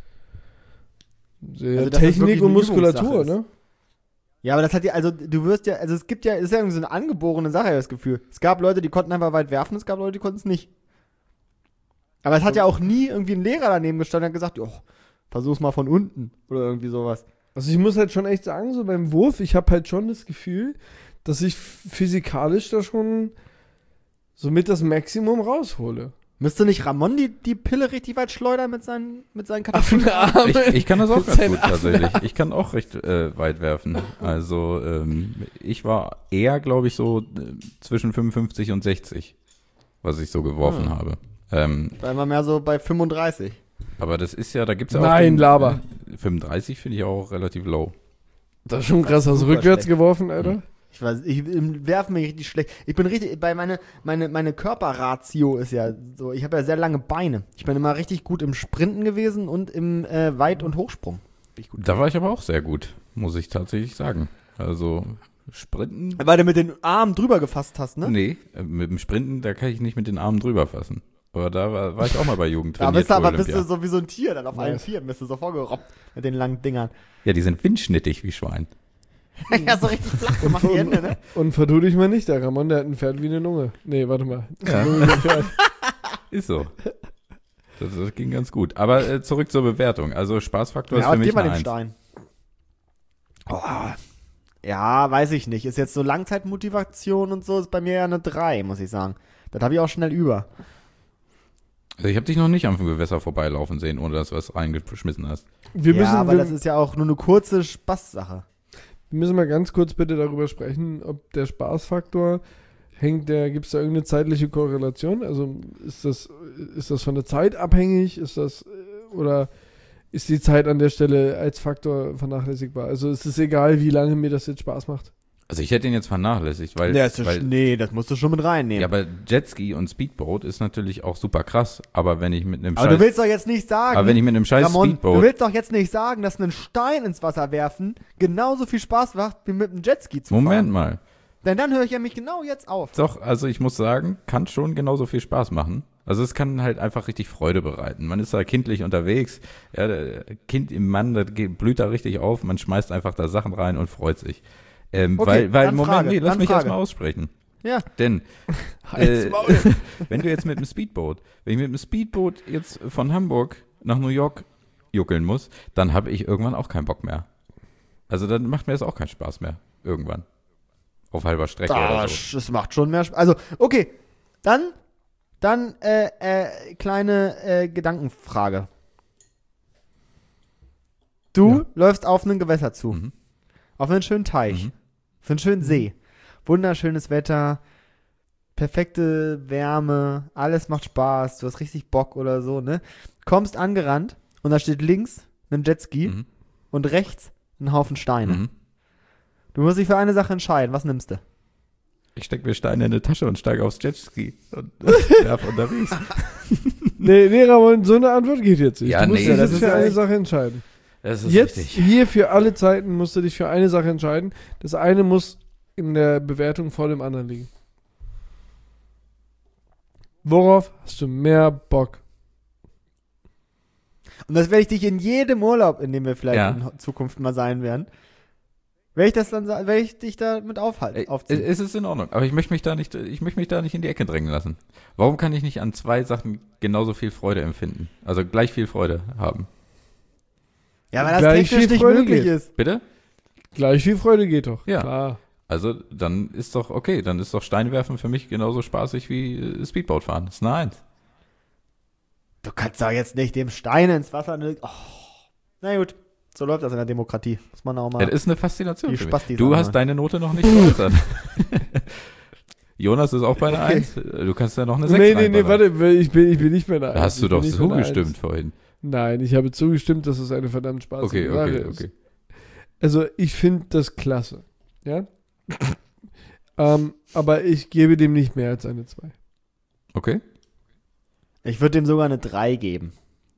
Äh, Also, dass das wirklich Technik und eine Muskulatur, Übungssache ne? Ja, aber das hat ja, also du wirst ja, also es gibt ja, ist ja irgendwie so eine angeborene Sache, das Gefühl. Es gab Leute, die konnten einfach weit werfen, es gab Leute, die konnten es nicht. Aber es hat ja auch nie irgendwie ein Lehrer daneben gestanden und hat gesagt, jo, versuch's mal von unten oder irgendwie sowas. Also ich muss halt schon echt sagen, so beim Wurf, ich habe halt schon das Gefühl, dass ich physikalisch da schon so mit das Maximum raushole. Müsste nicht Ramon die, die Pille richtig weit schleudern mit seinen, mit seinen Katapulten? Affenarme. Ich, ich kann das auch Mit ganz seinen gut tatsächlich. Ich kann auch recht äh, weit werfen. Also ähm, ich war eher, glaube ich, so äh, zwischen fünfundfünfzig und sechzig, was ich so geworfen Ah. habe. Ähm, Da immer mehr so bei fünfunddreißig. aber das ist ja, da gibt es ja auch Nein, Laber. Äh, fünfunddreißig finde ich auch relativ low. Das ist schon krass. Hast du Super rückwärts schlecht. geworfen, Alter? Ich weiß, ich im Werfen bin ich richtig schlecht. Ich bin richtig, bei meine, meine, meine Körperratio ist ja so, ich habe ja sehr lange Beine. Ich bin immer richtig gut im Sprinten gewesen und im äh, Weit- und Hochsprung. Bin ich gut. Da war ich aber auch sehr gut, muss ich tatsächlich sagen. Also Sprinten, Weil du mit den Armen drüber gefasst hast, ne? nee, äh, mit dem Sprinten, da kann ich nicht mit den Armen drüber fassen. Aber da war, war ich auch mal bei Jugend Da trainiert bist du für aber bist Olympia. du so wie so ein Tier, dann auf allen Nice. Vieren bist du so vorgerobbt mit den langen Dingern. Ja, die sind windschnittig wie Schwein. Ja, so richtig flach gemacht die Hände, ne? Und vertu dich mal nicht, der Ramon, der hat ein Pferd wie eine Lunge. Nee, warte mal. Ja. Eine Lunge wie ein Pferd. Ist so. Das, das ging ganz gut. Aber äh, zurück zur Bewertung. Also Spaßfaktor ist Ja, für gib mich mal eine den Eins. Stein. Oh. Ja, weiß ich nicht. Ist jetzt so Langzeitmotivation und so, ist bei mir ja eine drei, muss ich sagen. Das habe ich auch schnell über. Also ich habe dich noch nicht am Gewässer vorbeilaufen sehen, ohne dass du was reingeschmissen hast. Wir ja, müssen, aber wir, das ist ja auch nur eine kurze Spaßsache. wir müssen mal ganz kurz bitte darüber sprechen, ob der Spaßfaktor hängt, der, gibt es da irgendeine zeitliche Korrelation? Also ist das, ist das von der Zeit abhängig? Ist das, äh, oder ist die Zeit an der Stelle als Faktor vernachlässigbar? Also ist es egal, wie lange mir das jetzt Spaß macht? Also ich hätte ihn jetzt vernachlässigt, weil, Ja, ist weil nee, das musst du schon mit reinnehmen. ja, aber Jetski und Speedboat ist natürlich auch super krass, aber wenn ich mit einem aber scheiß, du willst doch jetzt nicht sagen, aber wenn ich mit einem scheiß Ramon, du Speedboat, willst doch jetzt nicht sagen, dass einen Stein ins Wasser werfen genauso viel Spaß macht, wie mit einem Jetski zu Moment fahren. mal. Denn dann höre ich ja mich genau jetzt auf. Doch, also ich muss sagen, kann schon genauso viel Spaß machen. Also es kann halt einfach richtig Freude bereiten. Man ist da kindlich unterwegs, ja, der Kind im Mann, das geht- blüht da richtig auf, man schmeißt einfach da Sachen rein und freut sich. Ähm, Okay, weil, weil, dann Moment, Frage, nee, lass dann mich Frage. erstmal aussprechen. Ja. Denn, Halt's äh, Maul. wenn du jetzt mit dem Speedboot, wenn ich mit dem Speedboot jetzt von Hamburg nach New York juckeln muss, dann habe ich irgendwann auch keinen Bock mehr. Also dann macht mir das auch keinen Spaß mehr. Irgendwann. Auf halber Strecke Da, oder so. Es macht schon mehr Spaß. Also, okay. Dann, dann, äh, äh, kleine äh, Gedankenfrage. Du Ja. läufst auf einen Gewässer zu. Mhm. Auf einen schönen Teich. Mhm. Auf einen schönen See. Wunderschönes Wetter. Perfekte Wärme. Alles macht Spaß. Du hast richtig Bock oder so, ne? Kommst angerannt und da steht links ein Jetski Mhm. und rechts ein Haufen Steine. Mhm. Du musst dich für eine Sache entscheiden. Was nimmst du? Ich stecke mir Steine in eine Tasche und steige aufs Jetski und werfe unterwegs. Nee, nee, Ramon, so eine Antwort geht jetzt nicht. Ja, du musst nee, dich das jetzt ist für ja eine echt- Sache entscheiden. Das ist Jetzt, richtig. hier für alle Zeiten musst du dich für eine Sache entscheiden. Das eine muss in der Bewertung vor dem anderen liegen. Worauf hast du mehr Bock? Und das werde ich dich in jedem Urlaub, in dem wir vielleicht Ja. in Zukunft mal sein werden, werde ich das dann, sa- werde ich dich damit aufhalten, Ey, aufziehen. Es ist in Ordnung, aber ich möchte mich da nicht, ich möchte mich da nicht in die Ecke drängen lassen. Warum kann ich nicht an zwei Sachen genauso viel Freude empfinden? Also gleich viel Freude haben. ja, weil das gleich technisch viel nicht Freude möglich geht. ist. Bitte? Gleich viel Freude geht doch. Ja. Klar. Also dann ist doch okay, dann ist doch Steinwerfen für mich genauso spaßig wie äh, Speedboat fahren. Das ist eine Eins. Du kannst doch jetzt nicht dem Stein ins Wasser. Ne, oh. Na gut, so läuft das in der Demokratie. Muss man auch mal. Ja, das ist eine Faszination Die für mich. Spastis Du anhören. hast deine Note noch nicht geäußert. Jonas ist auch bei einer Okay. Eins. Du kannst ja noch eine Sechs Nee, nee, nee, reinballern. warte, ich bin, ich bin nicht mehr da. Da hast du Ich bin doch nicht mehr der zugestimmt Eins. vorhin. Nein, ich habe zugestimmt, dass es eine verdammt spaßige Okay, Sache okay, ist. okay. Also ich finde das klasse. Ja? ähm, aber ich gebe dem nicht mehr als eine zwei. Okay? Ich würde dem sogar eine drei geben.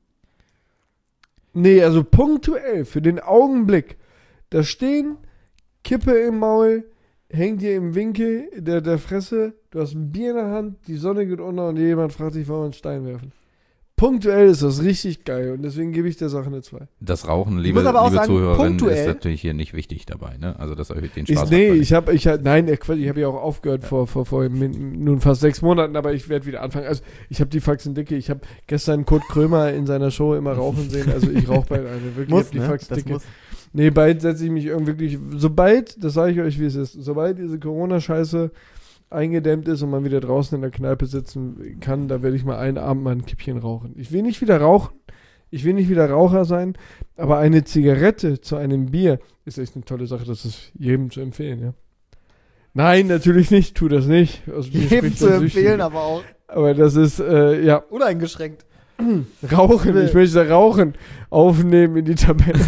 Nee, also punktuell, für den Augenblick. Da stehen, Kippe im Maul, hängt dir im Winkel der, der Fresse, du hast ein Bier in der Hand, die Sonne geht unter und jemand fragt dich, wollen wir einen Stein werfen. Punktuell ist das richtig geil und deswegen gebe ich der Sache eine zwei. Das Rauchen, liebe, muss aber auch liebe sagen, Zuhörerinnen, ist punktuell- natürlich hier nicht wichtig dabei. Ne? Also, dass euch den Ich, Spaß nee, macht, ich habe, ich hab, nein, äh, Quatsch, ich habe ja auch aufgehört vor, vor, vor min- nun fast sechs Monaten, aber ich werde wieder anfangen. Also ich habe die Faxen dicke. Ich habe gestern Kurt Krömer in seiner Show immer rauchen sehen. Also ich rauche bald eine. Wirklich, Muss, ich hab die ne? Faxen Das dicke. muss. Nee, bald setze ich mich irgendwie wirklich, sobald, das sage ich euch, wie es ist, sobald diese Corona-Scheiße eingedämmt ist und man wieder draußen in der Kneipe sitzen kann, da werde ich mal einen Abend mal ein Kippchen rauchen. Ich will nicht wieder rauchen, ich will nicht wieder Raucher sein, aber eine Zigarette zu einem Bier ist echt eine tolle Sache, das ist jedem zu empfehlen, ja. Nein, natürlich nicht, tu das nicht. Aus mir Jedem spricht zu der Süchtige. empfehlen, aber auch Aber das ist, äh, ja, uneingeschränkt. Rauchen, ich möchte Rauchen aufnehmen in die Tabelle.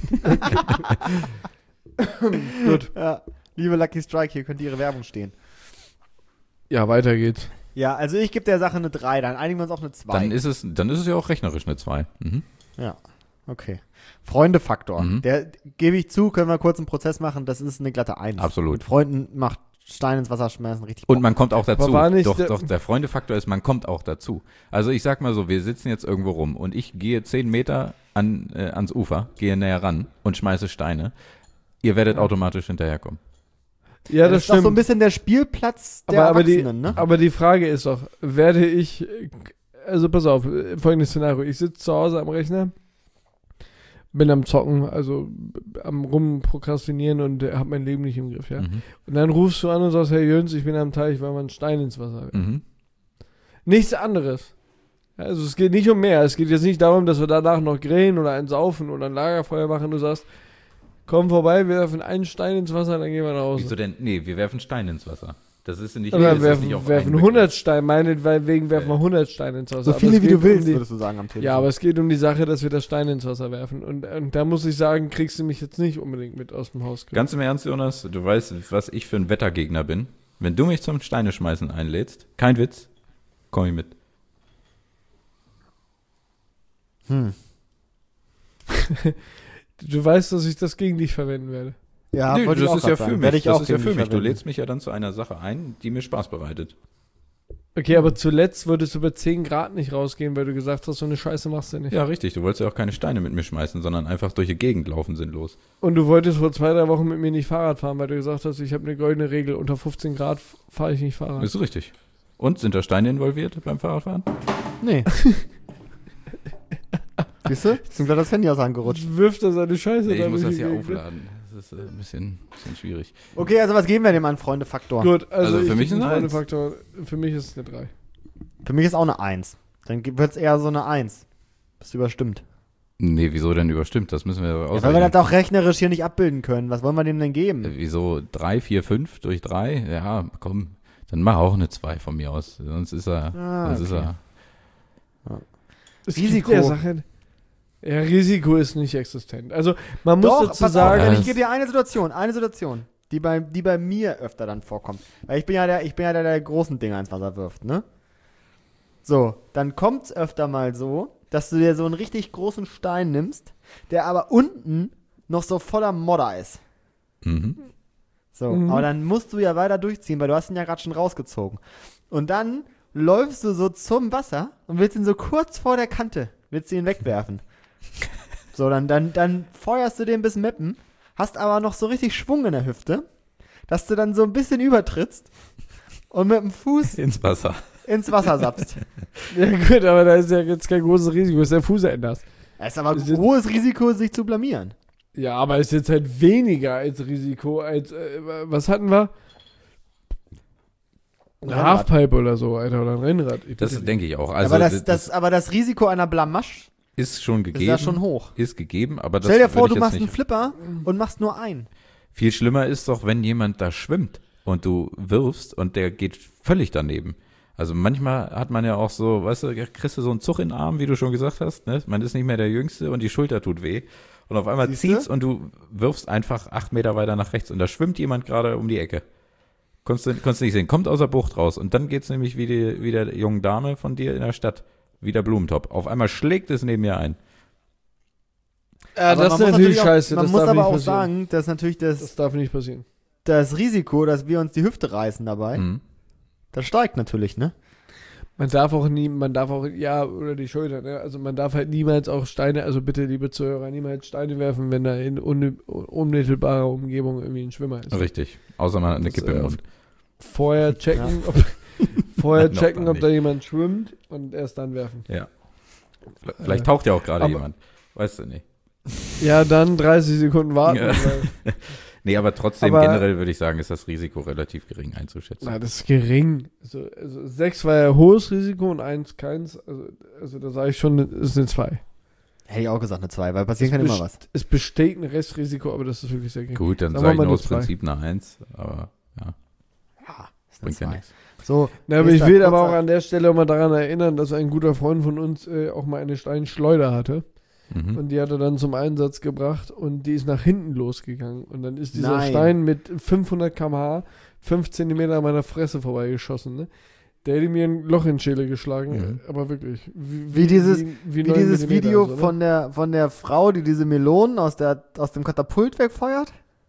Gut. Ja. Liebe Lucky Strike, hier könnte Ihre Werbung stehen. Ja, weiter geht's. Ja, also ich gebe der Sache eine drei, dann einigen wir uns auf eine zwei. Dann ist es, dann ist es ja auch rechnerisch eine zwei. Mhm. Ja, okay. Freunde-Faktor. Mhm. Der, gebe ich zu, können wir kurz einen Prozess machen, das ist eine glatte eins. Absolut. Mit Freunden macht Stein ins Wasser schmeißen richtig Und Bock. man kommt auch dazu. war nicht Doch, der- doch, der Freundefaktor ist, man kommt auch dazu. Also ich sag mal so, wir sitzen jetzt irgendwo rum und ich gehe zehn Meter an, äh, ans Ufer, gehe näher ran und schmeiße Steine. Ihr werdet automatisch hinterherkommen. Ja, das das ist doch so ein stimmt. bisschen der Spielplatz der Aber, aber, die, Erwachsenen, ne? aber die Frage ist doch, werde ich, äh, also pass auf, äh, folgendes Szenario. Ich sitze zu Hause am Rechner, bin am Zocken, also b- am rumprokrastinieren und äh, habe mein Leben nicht im Griff, ja. Mhm. Und dann rufst du an und sagst, hey Jöns, ich bin am Teich, weil man einen Stein ins Wasser werfen. Mhm. Nichts anderes. Ja, also es geht nicht um mehr. Es geht jetzt nicht darum, dass wir danach noch grillen oder ein Saufen oder ein Lagerfeuer machen. Du sagst, komm vorbei, wir werfen einen Stein ins Wasser, dann gehen wir nach Hause. Wieso denn? Nee, wir werfen Steine ins Wasser. Das ist nicht, Oder ist das werfen, nicht auf werfen einen hundert Steine, meinetwegen werfen Ja. wir hundert Steine ins Wasser. So Aber viele es wie geht du willst, um die, würdest du sagen am Telefon. Ja, aber es geht um die Sache, dass wir das Steine ins Wasser werfen. Und, und da muss ich sagen, kriegst du mich jetzt nicht unbedingt mit aus dem Haus. Ganz im Ernst, Jonas, du weißt, was ich für ein Wettergegner bin. Wenn du mich zum Steineschmeißen einlädst, kein Witz, komm ich mit. Hm. Du weißt, dass ich das gegen dich verwenden werde. Ja, Nö, wollte ich das auch ist ja grad für sagen. mich. Werde ich das auch ist ja gegen für dich mich. Du verwenden. lädst mich ja dann zu einer Sache ein, die mir Spaß bereitet. Okay, aber zuletzt würdest du bei zehn Grad nicht rausgehen, weil du gesagt hast, so eine Scheiße machst du nicht. Ja, richtig. Du wolltest ja auch keine Steine mit mir schmeißen, sondern einfach durch die Gegend laufen sinnlos. Und du wolltest vor zwei, drei Wochen mit mir nicht Fahrrad fahren, weil du gesagt hast, ich habe eine goldene Regel, unter fünfzehn Grad fahre ich nicht Fahrrad. Ist richtig. Und sind da Steine involviert beim Fahrradfahren? Nee. Siehst du? Ist ihm gerade das Handy aus der Hand gerutscht. Wirft er seine Scheiße Nee, ich da muss durch das die hier Gegend, ne? aufladen. Das ist äh, ein bisschen, bisschen schwierig. Okay, also was geben wir dem an Freunde-Faktor? Gut, also, Also für ich mich geb eine einen Eins. Freundefaktor, für mich ist es eine drei. Für mich ist auch eine eins. Dann wird es eher so eine eins. Bist du überstimmt. Nee, wieso denn überstimmt? Das müssen wir Ja, weil wir ausrechnen. das auch rechnerisch hier nicht abbilden können. Was wollen wir dem denn geben? Äh, Wieso drei, vier, fünf durch drei? Ja, komm, dann mach auch eine zwei von mir aus. Sonst ist er, Ah, sonst ist okay. er. Es Risiko. gibt ja Sachen, ja, Risiko ist nicht existent. Also man muss Doch, dazu pass sagen, auf, Ja, ich gebe dir eine Situation, eine Situation, die bei, die bei mir öfter dann vorkommt. Weil ich bin ja der, ich bin ja der, der großen Dinger ins Wasser wirft, ne? So, dann kommt's öfter mal so, dass du dir so einen richtig großen Stein nimmst, der aber unten noch so voller Modder ist. Mhm. So, Mhm. aber dann musst du ja weiter durchziehen, weil du hast ihn ja gerade schon rausgezogen. Und dann läufst du so zum Wasser und willst ihn so kurz vor der Kante, willst du ihn wegwerfen. So, dann, dann, dann feuerst du den bis Meppen, hast aber noch so richtig Schwung in der Hüfte, dass du dann so ein bisschen übertrittst und mit dem Fuß Ins Wasser. ins Wasser sappst. ja gut, aber da ist ja jetzt kein großes Risiko, dass der Fuß änderst. Es ist aber ein Ist jetzt- hohes Risiko, sich zu blamieren. Ja, aber ist jetzt halt weniger als Risiko als, äh, was hatten wir? Eine Rennrad. Halfpipe oder so, Alter, oder ein Rennrad. Ich Das bitte denke ich auch. Also aber, das, das, das, aber das Risiko einer Blamage ist schon ist gegeben. ja schon hoch. Ist gegeben, aber das Stell dir vor, würde du ich machst jetzt einen nicht. Flipper und machst nur einen. Viel schlimmer ist doch, wenn jemand da schwimmt und du wirfst und der geht völlig daneben. Also manchmal hat man ja auch so, weißt du, kriegst du so einen Zug in den Arm, wie du schon gesagt hast, ne? Man ist nicht mehr der Jüngste und die Schulter tut weh. Und auf einmal Siehste? zieht's und du wirfst einfach acht Meter weiter nach rechts und da schwimmt jemand gerade um die Ecke. Konntest du, konntest du nicht sehen. Kommt aus der Bucht raus und dann geht's nämlich wie die, wie der jungen Dame von dir in der Stadt. Wie der Blumentopf. Auf einmal schlägt es neben mir ein. Ja, Aber das man ist muss natürlich auch, scheiße. Man das muss darf aber nicht auch passieren. sagen, dass natürlich das, Das darf nicht passieren. das Risiko, dass wir uns die Hüfte reißen dabei, Mhm. das steigt natürlich, ne? Man darf auch nie, man darf auch, ja, oder die Schulter, ne? Also man darf halt niemals auch Steine, also bitte, liebe Zuhörer, niemals Steine werfen, wenn da in un, unmittelbarer Umgebung irgendwie ein Schwimmer ist. Richtig. Außer man hat eine Das, Kippe äh, im Mund. Vorher checken, ob, vorher Noch checken, gar ob da jemand schwimmt und erst dann werfen. Ja. Vielleicht taucht ja auch gerade aber- jemand. Weißt du nicht. Ja, dann dreißig Sekunden warten. Ja. Weil, Nee, aber trotzdem, Aber- generell würde ich sagen, ist das Risiko relativ gering einzuschätzen. na, das ist gering. Also, also sechs war ja hohes Risiko und eins keins. Also, also da sage ich schon, es ist eine zwei. Hätte ich auch gesagt, eine zwei, weil passieren Es kann immer best- was. Es besteht ein Restrisiko, aber das ist wirklich sehr gering. Gut, dann Sagen sage wir ich mal nur eine aus zwei. Prinzip eine Eins, aber ja, Ja, ist eine bringt ja zwei. nichts. So, Na, aber ich nächster will aber kurzer- auch an der Stelle auch mal daran erinnern, dass ein guter Freund von uns äh, auch mal eine Steinschleuder hatte. Mhm. Und die hat er dann zum Einsatz gebracht und die ist nach hinten losgegangen. Und dann ist dieser Nein. Stein mit fünfhundert Kilometer pro Stunde fünf Zentimeter an meiner Fresse vorbeigeschossen. Ne? Der hätte mir ein Loch in die Schäle geschlagen, Mhm. aber wirklich. Wie dieses- Wie neun dieses Millimeter Video so, ne? von, der, von der Frau, die diese Melonen aus, der, aus dem Katapult wegfeuert?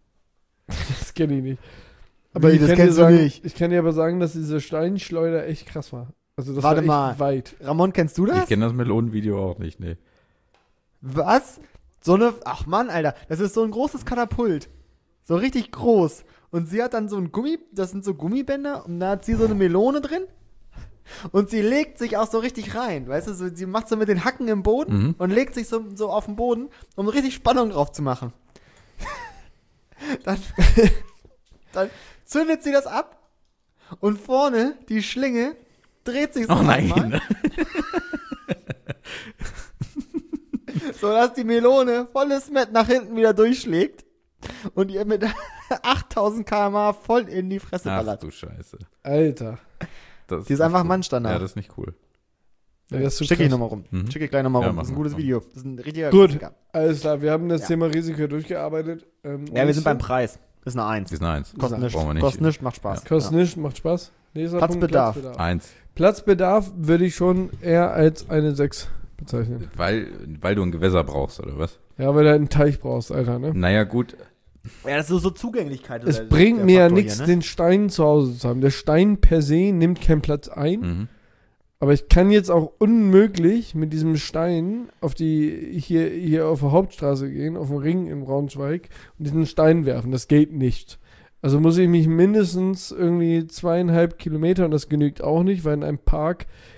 Das kenne ich nicht. Aber Wie, ich das kann dir kennst du sagen, nicht? Ich kann dir aber sagen, dass diese Steinschleuder echt krass war. Also das Warte war echt mal. weit. Ramon, kennst du Ich das? kenne das Melonenvideo auch nicht, nee. Was? So eine, ach Mann, Alter, das ist so ein großes Katapult. So richtig groß. Und sie hat dann so ein Gummi, das sind so Gummibänder und da hat sie so eine Melone drin. Und sie legt sich auch so richtig rein, weißt du, so, sie macht so mit den Hacken im Boden Mhm. und legt sich so, so auf den Boden, um richtig Spannung drauf zu machen. dann, dann zündet sie das ab und vorne die Schlinge dreht sich so Oh nein. einmal, so dass die Melone volles Met nach hinten wieder durchschlägt und ihr mit achttausend Kilometer pro Stunde voll in die Fresse Ach ballert. du Scheiße. Alter. Das Die ist nicht einfach cool. Mannstandard. Ja, das ist nicht cool. Ja, das ist so Schicke ich krass. nochmal rum. Mhm. Schicke ich gleich nochmal Ja, rum. mach Das ist ein mal, gutes komm. Video. Das ist ein richtiger Gut. Klassiker. Alles klar, wir haben das Ja. Thema Risiko durchgearbeitet. Ähm, Ja, wir nächste. sind beim Preis. Das ist eine Eins. Das ist eine Eins. Kostet nichts. Brauchen wir nicht. Kostet nichts, macht Spaß. Kostet Ja. nichts, macht Spaß. Nächster Platzbedarf. Punkt, Eins. Platzbedarf würde ich schon eher als eine sechs bezeichnen. Weil, weil du ein Gewässer brauchst, oder was? Ja, weil du halt einen Teich brauchst, Alter, ne? Naja, gut. Ja, das ist so, so Zugänglichkeit. Es der- bringt der mir ja Faktor nichts, hier, ne? den Stein zu Hause zu haben. Der Stein per se nimmt keinen Platz ein, Mhm. aber ich kann jetzt auch unmöglich mit diesem Stein auf die hier, hier auf der Hauptstraße gehen, auf den Ring in Braunschweig und diesen Stein werfen. Das geht nicht. Also muss ich mich mindestens irgendwie zweieinhalb Kilometer, und das genügt auch nicht, weil in einem Park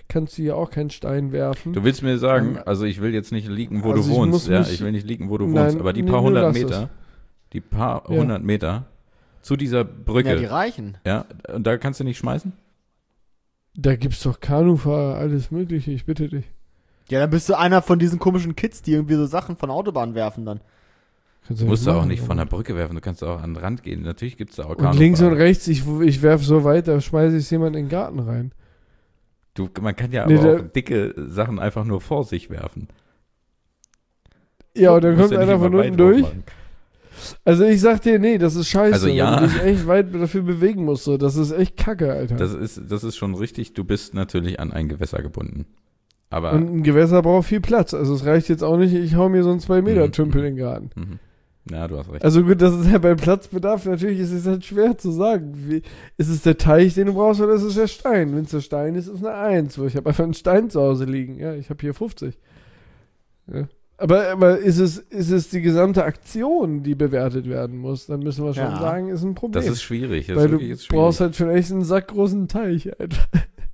kannst du hier auch keinen Stein werfen. Du willst mir sagen, Ähm, also ich will jetzt nicht liegen, wo also du ich wohnst. muss Ja, mich- ich will nicht liegen, wo du Nein, wohnst, aber die nee, paar nee, hundert lass Meter, die paar Ja. hundert Meter zu dieser Ja, die Brücke, reichen. ja, und da kannst du nicht schmeißen? Da gibt's doch Kanufahrer, alles mögliche, ich bitte dich. Ja, dann bist du einer von diesen komischen Kids, die irgendwie so Sachen von Autobahnen werfen dann. Kannst Du musst du auch machen, nicht von aber- der Brücke werfen, du kannst auch an den Rand gehen. Natürlich gibt es da auch Und links und Kanufahrer. rechts, ich, ich werf so weit, da schmeiße ich jemand in den Garten rein. Du, man kann ja Nee, aber auch der- dicke Sachen einfach nur vor sich werfen. Ja, und dann Du musst kommt ja nicht einer von immer unten weit durch. drauf machen. Also ich sag dir, nee, das ist scheiße, Also ja. weil du dich echt weit dafür bewegen musst. So. Das ist echt kacke, Alter. Das ist, das ist schon richtig, du bist natürlich an ein Gewässer gebunden. Aber Und ein Gewässer braucht viel Platz. Also es reicht jetzt auch nicht, ich hau mir so einen zwei Meter Mhm. Tümpel in den Garten. mhm. Ja, du hast recht. Also gut, das ist ja beim Platzbedarf, natürlich ist es halt schwer zu sagen. Wie, ist es der Teich, den du brauchst, oder ist es der Stein? Wenn es der Stein ist, ist es eine Eins. Ich habe einfach einen Stein zu Hause liegen. Ja, ich habe hier fünfzig. Ja. Aber, aber ist, es, ist es die gesamte Aktion, die bewertet werden muss? Dann müssen wir schon Ja. sagen, ist ein Problem. Das ist schwierig. Das Weil ist du wirklich jetzt schwierig. brauchst halt vielleicht einen sackgroßen Teich, Alter.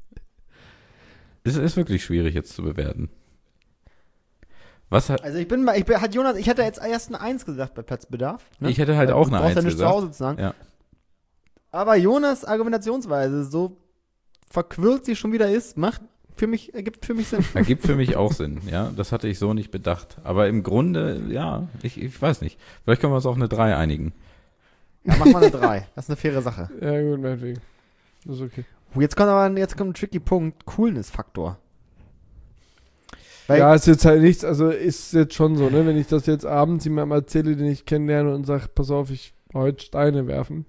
Es ist wirklich schwierig jetzt zu bewerten. Was hat, Also ich bin mal, ich bin, hat Jonas, ich hätte jetzt erst eine Eins gesagt bei Platzbedarf. Ne? ich hätte halt Weil auch du eine brauchst ja Eins nicht zu gesagt. Hause zu sagen. Ja. Aber Jonas Argumentationsweise, so verquirlt sie schon wieder ist, macht für mich, ergibt für mich Sinn. Ergibt für mich auch Sinn, ja. Das hatte ich so nicht bedacht. Aber im Grunde, ja, ich, ich weiß nicht. Vielleicht können wir uns auf eine drei einigen. Ja, mach mal eine drei. Das ist eine faire Sache. Ja, gut, meinetwegen. Das ist okay. Oh, jetzt kommt aber jetzt kommt ein tricky Punkt. Coolness-Faktor. Weil- Ja, ist jetzt halt nichts, also ist jetzt schon so, ne? Wenn ich das jetzt abends jemandem erzähle, den ich kennenlerne und sage, pass auf, ich will heute Steine werfen,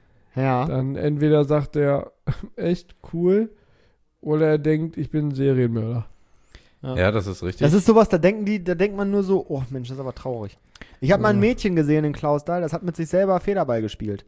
Ja. dann entweder sagt er, echt cool, oder er denkt, ich bin ein Serienmörder. Ja. Ja, das ist richtig. Das ist sowas, da denken die, da denkt man nur so, oh Mensch, das ist aber traurig. Ich habe mal ein Ja. Mädchen gesehen in Klausthal, das hat mit sich selber Federball gespielt.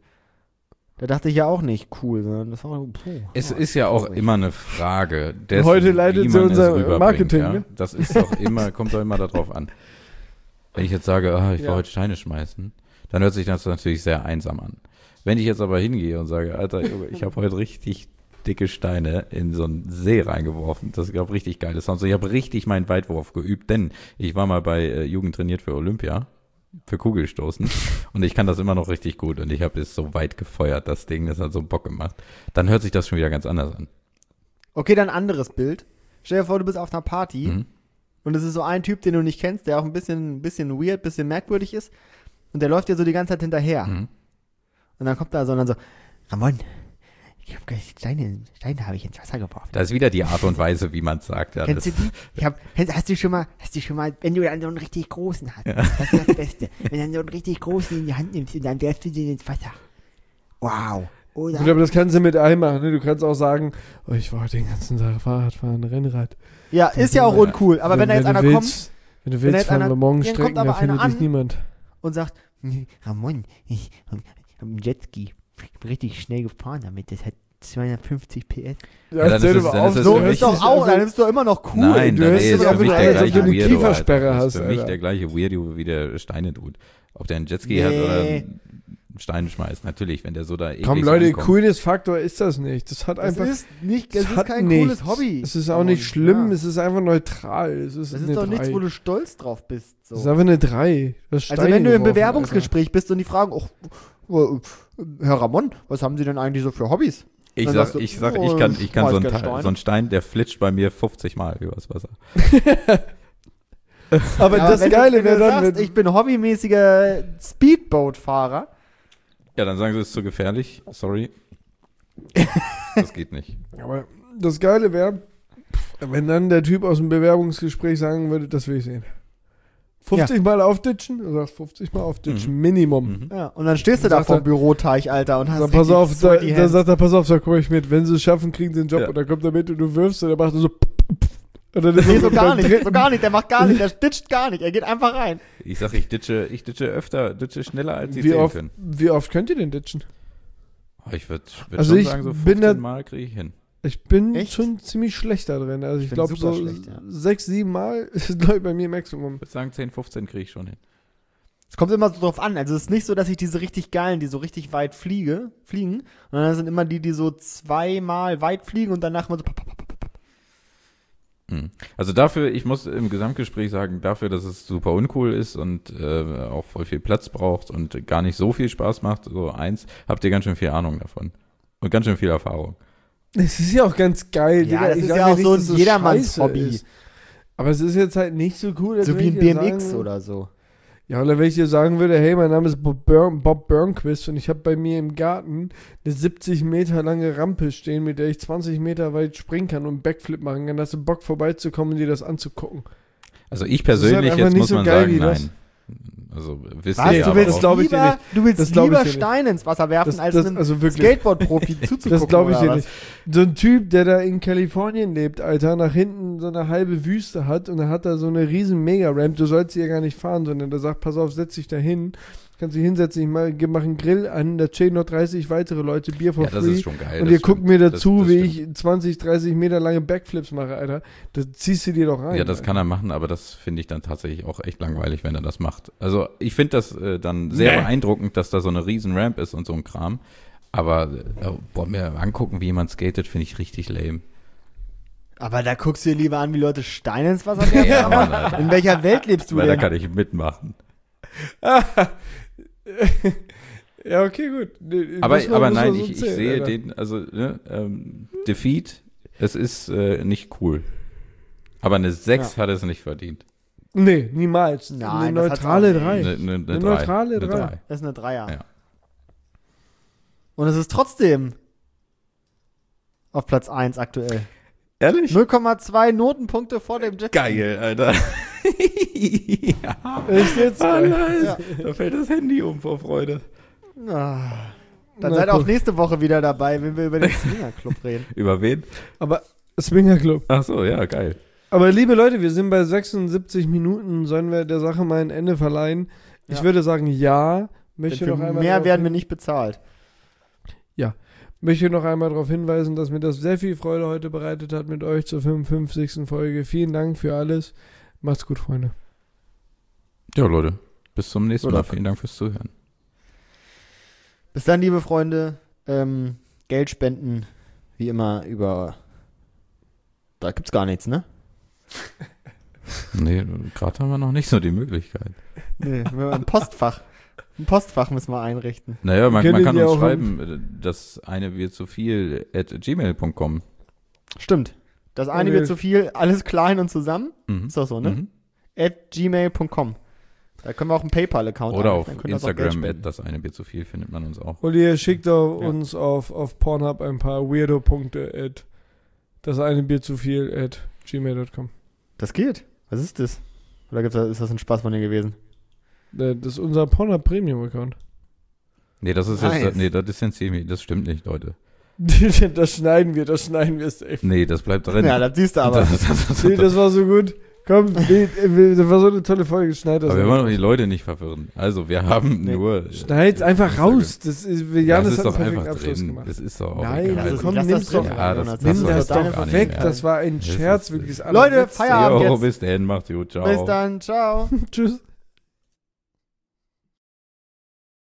Da dachte ich ja auch nicht cool, sondern das war puh, Es oh, ist ja auch traurig. immer eine Frage dessen, Heute leitet wie sie man es unser rüberbringt, Marketing, ja? ne? Das ist doch immer, kommt doch immer darauf an. Wenn ich jetzt sage, ah, ich will Ja. heute Steine schmeißen, dann hört sich das natürlich sehr einsam an. Wenn ich jetzt aber hingehe und sage, Alter, Junge, ich habe heute richtig dicke Steine in so einen See reingeworfen, das ist, glaube ich, richtig geil. Ich habe richtig meinen Weitwurf geübt, denn ich war mal bei äh, Jugend trainiert für Olympia, für Kugelstoßen und ich kann das immer noch richtig gut und ich habe es so weit gefeuert, das Ding, das hat so Bock gemacht. Dann hört sich das schon wieder ganz anders an. Okay, dann ein anderes Bild. Stell dir vor, du bist auf einer Party Mhm. und es ist so ein Typ, den du nicht kennst, der auch ein bisschen, bisschen weird, bisschen merkwürdig ist und der läuft dir so die ganze Zeit hinterher. Mhm. Und dann kommt da so und dann so, Ramon, ich habe gleich Steine, Steine habe ich ins Wasser geworfen. Da ist wieder die Art und Weise, wie man es sagt. Ja, Kennst du das, die? Ich hab, kennst- hast du schon mal, hast du schon mal, wenn du dann so einen richtig großen hast, das ist das Beste. Wenn du dann so einen richtig großen in die Hand nimmst und dann werfst du den ins Wasser. Wow. Oder? Gut, aber das kannst du mit allem machen, ne? Du kannst auch sagen, oh, ich war heute den ganzen Tag Fahrrad fahren, Rennrad. Ja, ist ja auch Ja. uncool. Aber wenn, da jetzt du einer willst, kommt Wenn du wenn da willst, jetzt fahren einer- wir morgen dann kommt Strecken, aber da findet einer dich an. niemand. und sagt, "Nee, Ramon, ich habe einen Jetski. Ich bin richtig schnell gefahren damit. Das hat zweihundertfünfzig P S. Ja, dann stell ist dir es- mal dann auf, ist es So für hört mich- ist doch sich auch, also- dann ist doch immer noch cool. Nein, du dann hörst nee, es ist auch für mich wieder der an, als ob gleiche du eine Weirdo. Kiefersperre Alter. Das hast, ist für mich Alter. der gleiche Weirdo, wie der Steine tut. Ob der einen Jetski hat oder Nee. einen Stein schmeißt. Natürlich, wenn der so da eklig Komm, Leute, ankommt. Coolness-Faktor ist das nicht. Das hat Das einfach. ist nicht, das es ist hat kein nichts. cooles Hobby. Es ist auch Ramon. nicht schlimm, Ja. es ist einfach neutral. Es ist, Das eine ist doch drei. nichts, wo du stolz drauf bist. Das ist So. einfach eine drei. Du hast Also Steine wenn du im geworfen, Bewerbungsgespräch bist und die fragen, oh, oh, Herr Ramon, was haben Sie denn eigentlich so für Hobbys? Ich Dann sag, sagst du, ich sag, oh, ich kann, ich kann so, einen schmeiß gern Teil- Steine. so einen Stein, der flitscht bei mir fünfzig Mal übers Wasser. Alter. Aber Ja, das wenn Geile du, wenn wäre du dann, sagst, wenn, ich bin hobbymäßiger Speedboat-Fahrer. Ja, dann sagen sie, es ist zu gefährlich. Sorry. Das geht nicht. aber das Geile wäre, wenn dann der Typ aus dem Bewerbungsgespräch sagen würde, das will ich sehen. fünfzig Mal aufditschen? Du sagst fünfzig Mal aufditschen, Mhm. Minimum. Mhm. Ja, und dann stehst du Dann da sagt vom er- Büroteich, Alter, und hast Sag, pass richtig auf, da, sweaty da hands. sagt er, pass auf, da komme ich mit. Wenn sie es schaffen, kriegen sie den Job. Ja. Und dann kommt er mit und du wirfst und er macht so. Und dann ist Nee, er so beim gar nicht, dritten- so gar nicht, der macht gar nicht, der stitcht gar nicht, er geht einfach rein. Ich sag, ich ditsche, ich ditsche öfter, ditsche schneller, als sie Wie sehen oft, können. wie oft könnt ihr denn ditchen? Oh, ich würde würd Also schon ich sagen, so bin fünfzehn da- Mal kriege ich hin. Ich bin Echt? schon ziemlich schlecht da drin. Also ich, Ich bin glaube super so schlecht, ja. sechs, sieben Mal ist glaub ich, bei mir Maximum. Ich würde sagen, zehn, fünfzehn kriege ich schon hin. Es kommt immer so drauf an, also es ist nicht so, dass ich diese richtig geilen, die so richtig weit fliege, fliegen, sondern das sind immer die, die so zweimal weit fliegen und danach mal so pop, pop, pop, pop. Hm. Also dafür, ich muss im Gesamtgespräch sagen, dafür, dass es super uncool ist und äh, auch voll viel Platz braucht und gar nicht so viel Spaß macht, so eins, habt ihr ganz schön viel Ahnung davon. Und ganz schön viel Erfahrung. Es ist ja auch ganz geil. Ja, Digga. das Ich ist sag ja auch nicht, so ein dass es jedermanns scheiße Hobby. ist. Aber es ist jetzt halt nicht so cool. als So wenn wie ein ich B dir M X sagen- oder so. Ja, oder wenn ich dir sagen würde, hey, mein Name ist Bob, Bern, Bob Burnquist und ich habe bei mir im Garten eine siebzig Meter lange Rampe stehen, mit der ich zwanzig Meter weit springen kann und einen Backflip machen kann. Hast du Bock vorbeizukommen und dir das anzugucken? Also ich Das ist halt persönlich, einfach jetzt nicht muss so man geil sagen, wie das. nein. Also wisst Was? ihr du aber willst, auch. glaub ich dir lieber, nicht. du willst Das glaub ich lieber dir nicht. Steine ins Wasser werfen, Das, als das, einem also wirklich. Skateboard-Profi zuzugucken. Das glaube ich oder dir was? nicht. So ein Typ, der da in Kalifornien lebt, Alter, nach hinten so eine halbe Wüste hat und dann hat er so eine riesen Mega-Ramp. Du sollst hier gar nicht fahren, sondern der sagt, pass auf, setz dich da hin. Kannst dich hinsetzen, ich mach, mach einen Grill an, da chillen noch dreißig weitere Leute, Bier for Ja, das free. ist schon geil. Und das ihr stimmt. guckt mir dazu, Das- das wie stimmt. ich zwanzig, dreißig Meter lange Backflips mache, Alter. Das ziehst du dir doch rein. Ja, das Alter. kann er machen, aber das finde ich dann tatsächlich auch echt langweilig, wenn er das macht. Also ich finde das äh, dann sehr Nee. beeindruckend, dass da so eine riesen Ramp ist und so ein Kram. Aber äh, boah, mir angucken, wie jemand skatet, finde ich richtig lame. Aber da guckst du dir lieber an, wie Leute Steine ins Wasser werfen. Ja, Mann, Alter. In welcher Welt lebst du Weil da denn? kann ich mitmachen. Ja, okay, gut. Nee, Aber, muss man- aber muss man nein, so ich, ich zählen, sehe Alter. den, also ne, ähm, Defeat, es ist äh, nicht cool. Aber eine sechs hat es nicht verdient. Nee, niemals. Nein, eine das hat's neutrale auch nicht. drei. Eine, eine, eine, Eine drei. neutrale Eine drei. Das ist eine Dreier. Ja. Und es ist trotzdem auf Platz eins aktuell. Ehrlich? null Komma zwei Notenpunkte vor dem Jet. Geil, Alter. ja. Echt jetzt? Ah, nice. Ja. Da fällt das Handy um vor Freude. Ah. Dann Na, seid auch guck. nächste Woche wieder dabei, wenn wir über den Swinger-Club reden. Über wen? Aber Swinger Club. Ach so, ja, geil. Aber liebe Leute, wir sind bei sechsundsiebzig Minuten. Sollen wir der Sache mal ein Ende verleihen? Ich Ja. würde sagen, ja. Denn Möchte für noch einmal mehr darauf werden wir hin- nicht bezahlt. möchte noch einmal darauf hinweisen, dass mir das sehr viel Freude heute bereitet hat mit euch zur fünfundfünfzigsten Folge. Vielen Dank für alles. Macht's gut, Freunde. Ja, Leute, bis zum nächsten Oder- Mal. Vielen Dank fürs Zuhören. Bis dann, liebe Freunde. Ähm, Geld spenden, wie immer, über. Da gibt's gar nichts, ne? Nee, gerade haben wir noch nicht so die Möglichkeit. Nee, ein Postfach. Ein Postfach müssen wir einrichten. Naja, man, Können man kann die uns auch schreiben, äh, das eine wird zu viel at gmail punkt com. Stimmt. Das eine Okay. wird zu viel, alles klein und zusammen. Mhm. Ist doch so, ne? Mhm. At gmail punkt com. Da können wir auch einen PayPal-Account Oder einrichten, auf dann könnt ihr uns auch Geld Instagram, spenden. at das eine wird zu viel, findet man uns auch. Und ihr schickt auch Ja. uns auf, auf Pornhub ein paar Weirdo-Punkte at das eine Bier zu viel at gmail punkt com. Das geht. Was ist das? Oder gibt's da, ist das ein Spaß von dir gewesen? Äh, Das ist unser Pornhub Premium-Account. Nee, das ist Nice. jetzt, nee, das distanziere ich mich, das stimmt nicht, Leute. Das schneiden wir, das schneiden wir safe. Nee, das bleibt drin. Ja, das siehst du aber. Das, das, das, Nee, das war so gut. Komm, nee, das war so eine tolle Folge. Schneid das. aber wir einfach. wollen doch die Leute nicht verwirren. Also, wir haben Nee. nur... Schneid's einfach Instagram. raus. Das ist, Ja, Janis das ist hat doch einen perfekten einfach Abschluss drin. gemacht. Das ist doch auch Nein, egal. also das, komm, lass nimm's das drin. doch. Ja, das- Jonas. das Nimm ist das doch doch gar nicht weg. mehr. Das war ein Das Scherz, ist- wirklich. das Leute, allerletzte. Feierabend Jo, jetzt. bis dahin, macht's gut, ciao. Bis dann, ciao. Tschüss.